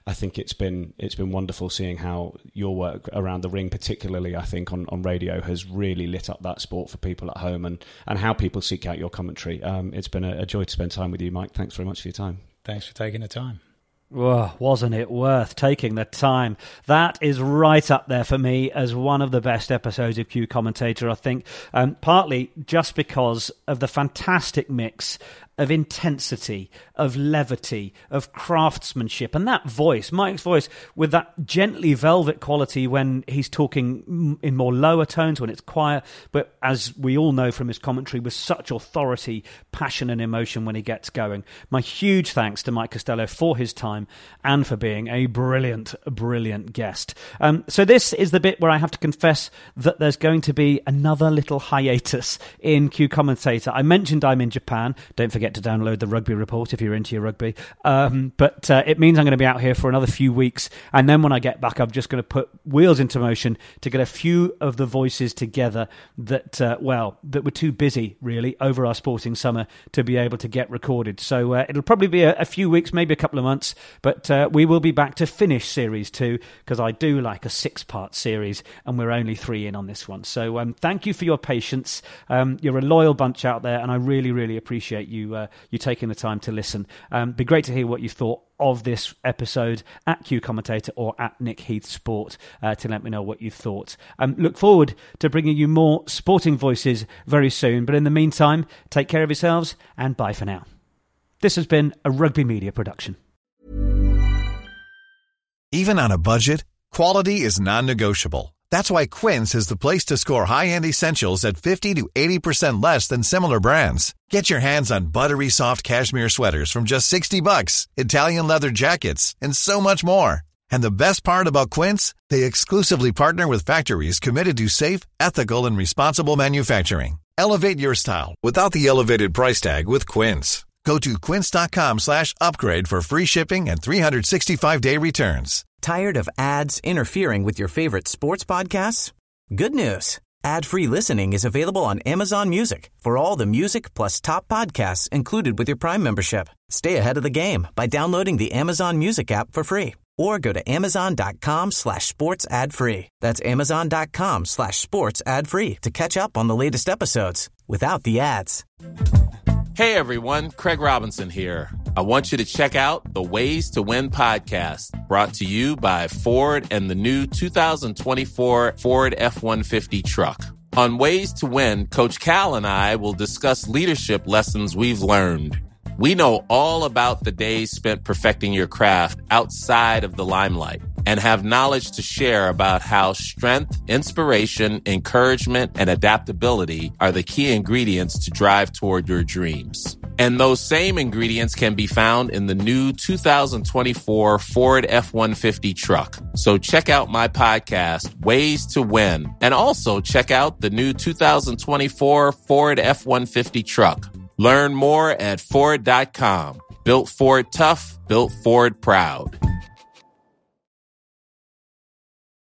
Speaker 7: I think it's been it's been wonderful seeing how your work around the ring, particularly I think on, on radio, has really lit up that sport for people at home, and, and how people seek out your commentary. Um, it's been a, a joy to spend time with you, Mike. Thanks very much for your time.
Speaker 6: Thanks for taking the time.
Speaker 5: Whoa, wasn't it worth taking the time? That is right up there for me as one of the best episodes of Q Commentator, I think, um, partly just because of the fantastic mix of intensity, of levity, of craftsmanship, and that voice, Mike's voice, with that gently velvet quality when he's talking in more lower tones, when it's quiet, but as we all know from his commentary, with such authority, passion and emotion when he gets going. My huge thanks to Mike Costello for his time and for being a brilliant, brilliant guest. Um, so this is the bit where I have to confess that there's going to be another little hiatus in Q Commentator. I mentioned I'm in Japan. Don't forget to download the Rugby Report if you're into your rugby. Um, but uh, it means I'm going to be out here for another few weeks. And then when I get back, I'm just going to put wheels into motion to get a few of the voices together that, uh, well, that were too busy, really, over our sporting summer to be able to get recorded. So uh, it'll probably be a, a few weeks, maybe a couple of months. But uh, we will be back to finish Series two, because I do like a six-part series, and we're only three in on this one. So um, thank you for your patience. Um, you're a loyal bunch out there, and I really, really appreciate you uh, you taking the time to listen. Um, be great to hear what you thought of this episode at Q Commentator or at Nick Heath Sport uh, to let me know what you thought. Um, look forward to bringing you more sporting voices very soon. But in the meantime, take care of yourselves and bye for now. This has been a Rugby Media production.
Speaker 10: Even on a budget, quality is non-negotiable. That's why Quince is the place to score high-end essentials at fifty to eighty percent less than similar brands. Get your hands on buttery soft cashmere sweaters from just sixty bucks, Italian leather jackets, and so much more. And the best part about Quince, they exclusively partner with factories committed to safe, ethical, and responsible manufacturing. Elevate your style without the elevated price tag with Quince. Go to quince.com slash upgrade for free shipping and three sixty-five day returns.
Speaker 9: Tired of ads interfering with your favorite sports podcasts? Good news. Ad-free listening is available on Amazon Music for all the music plus top podcasts included with your Prime membership. Stay ahead of the game by downloading the Amazon Music app for free or go to amazon.com slash sports ad free. That's amazon.com slash sports ad free to catch up on the latest episodes without the ads.
Speaker 11: Hey everyone, Craig Robinson here. I want you to check out the Ways to Win podcast, brought to you by Ford and the new two thousand twenty-four Ford F one fifty truck. On Ways to Win, Coach Cal and I will discuss leadership lessons we've learned. We know all about the days spent perfecting your craft outside of the limelight and have knowledge to share about how strength, inspiration, encouragement, and adaptability are the key ingredients to drive toward your dreams. And those same ingredients can be found in the new two thousand twenty-four Ford F one fifty truck. So check out my podcast, Ways to Win, and also check out the new two thousand twenty-four Ford F one fifty truck. Learn more at Ford dot com. Built Ford tough, built Ford proud.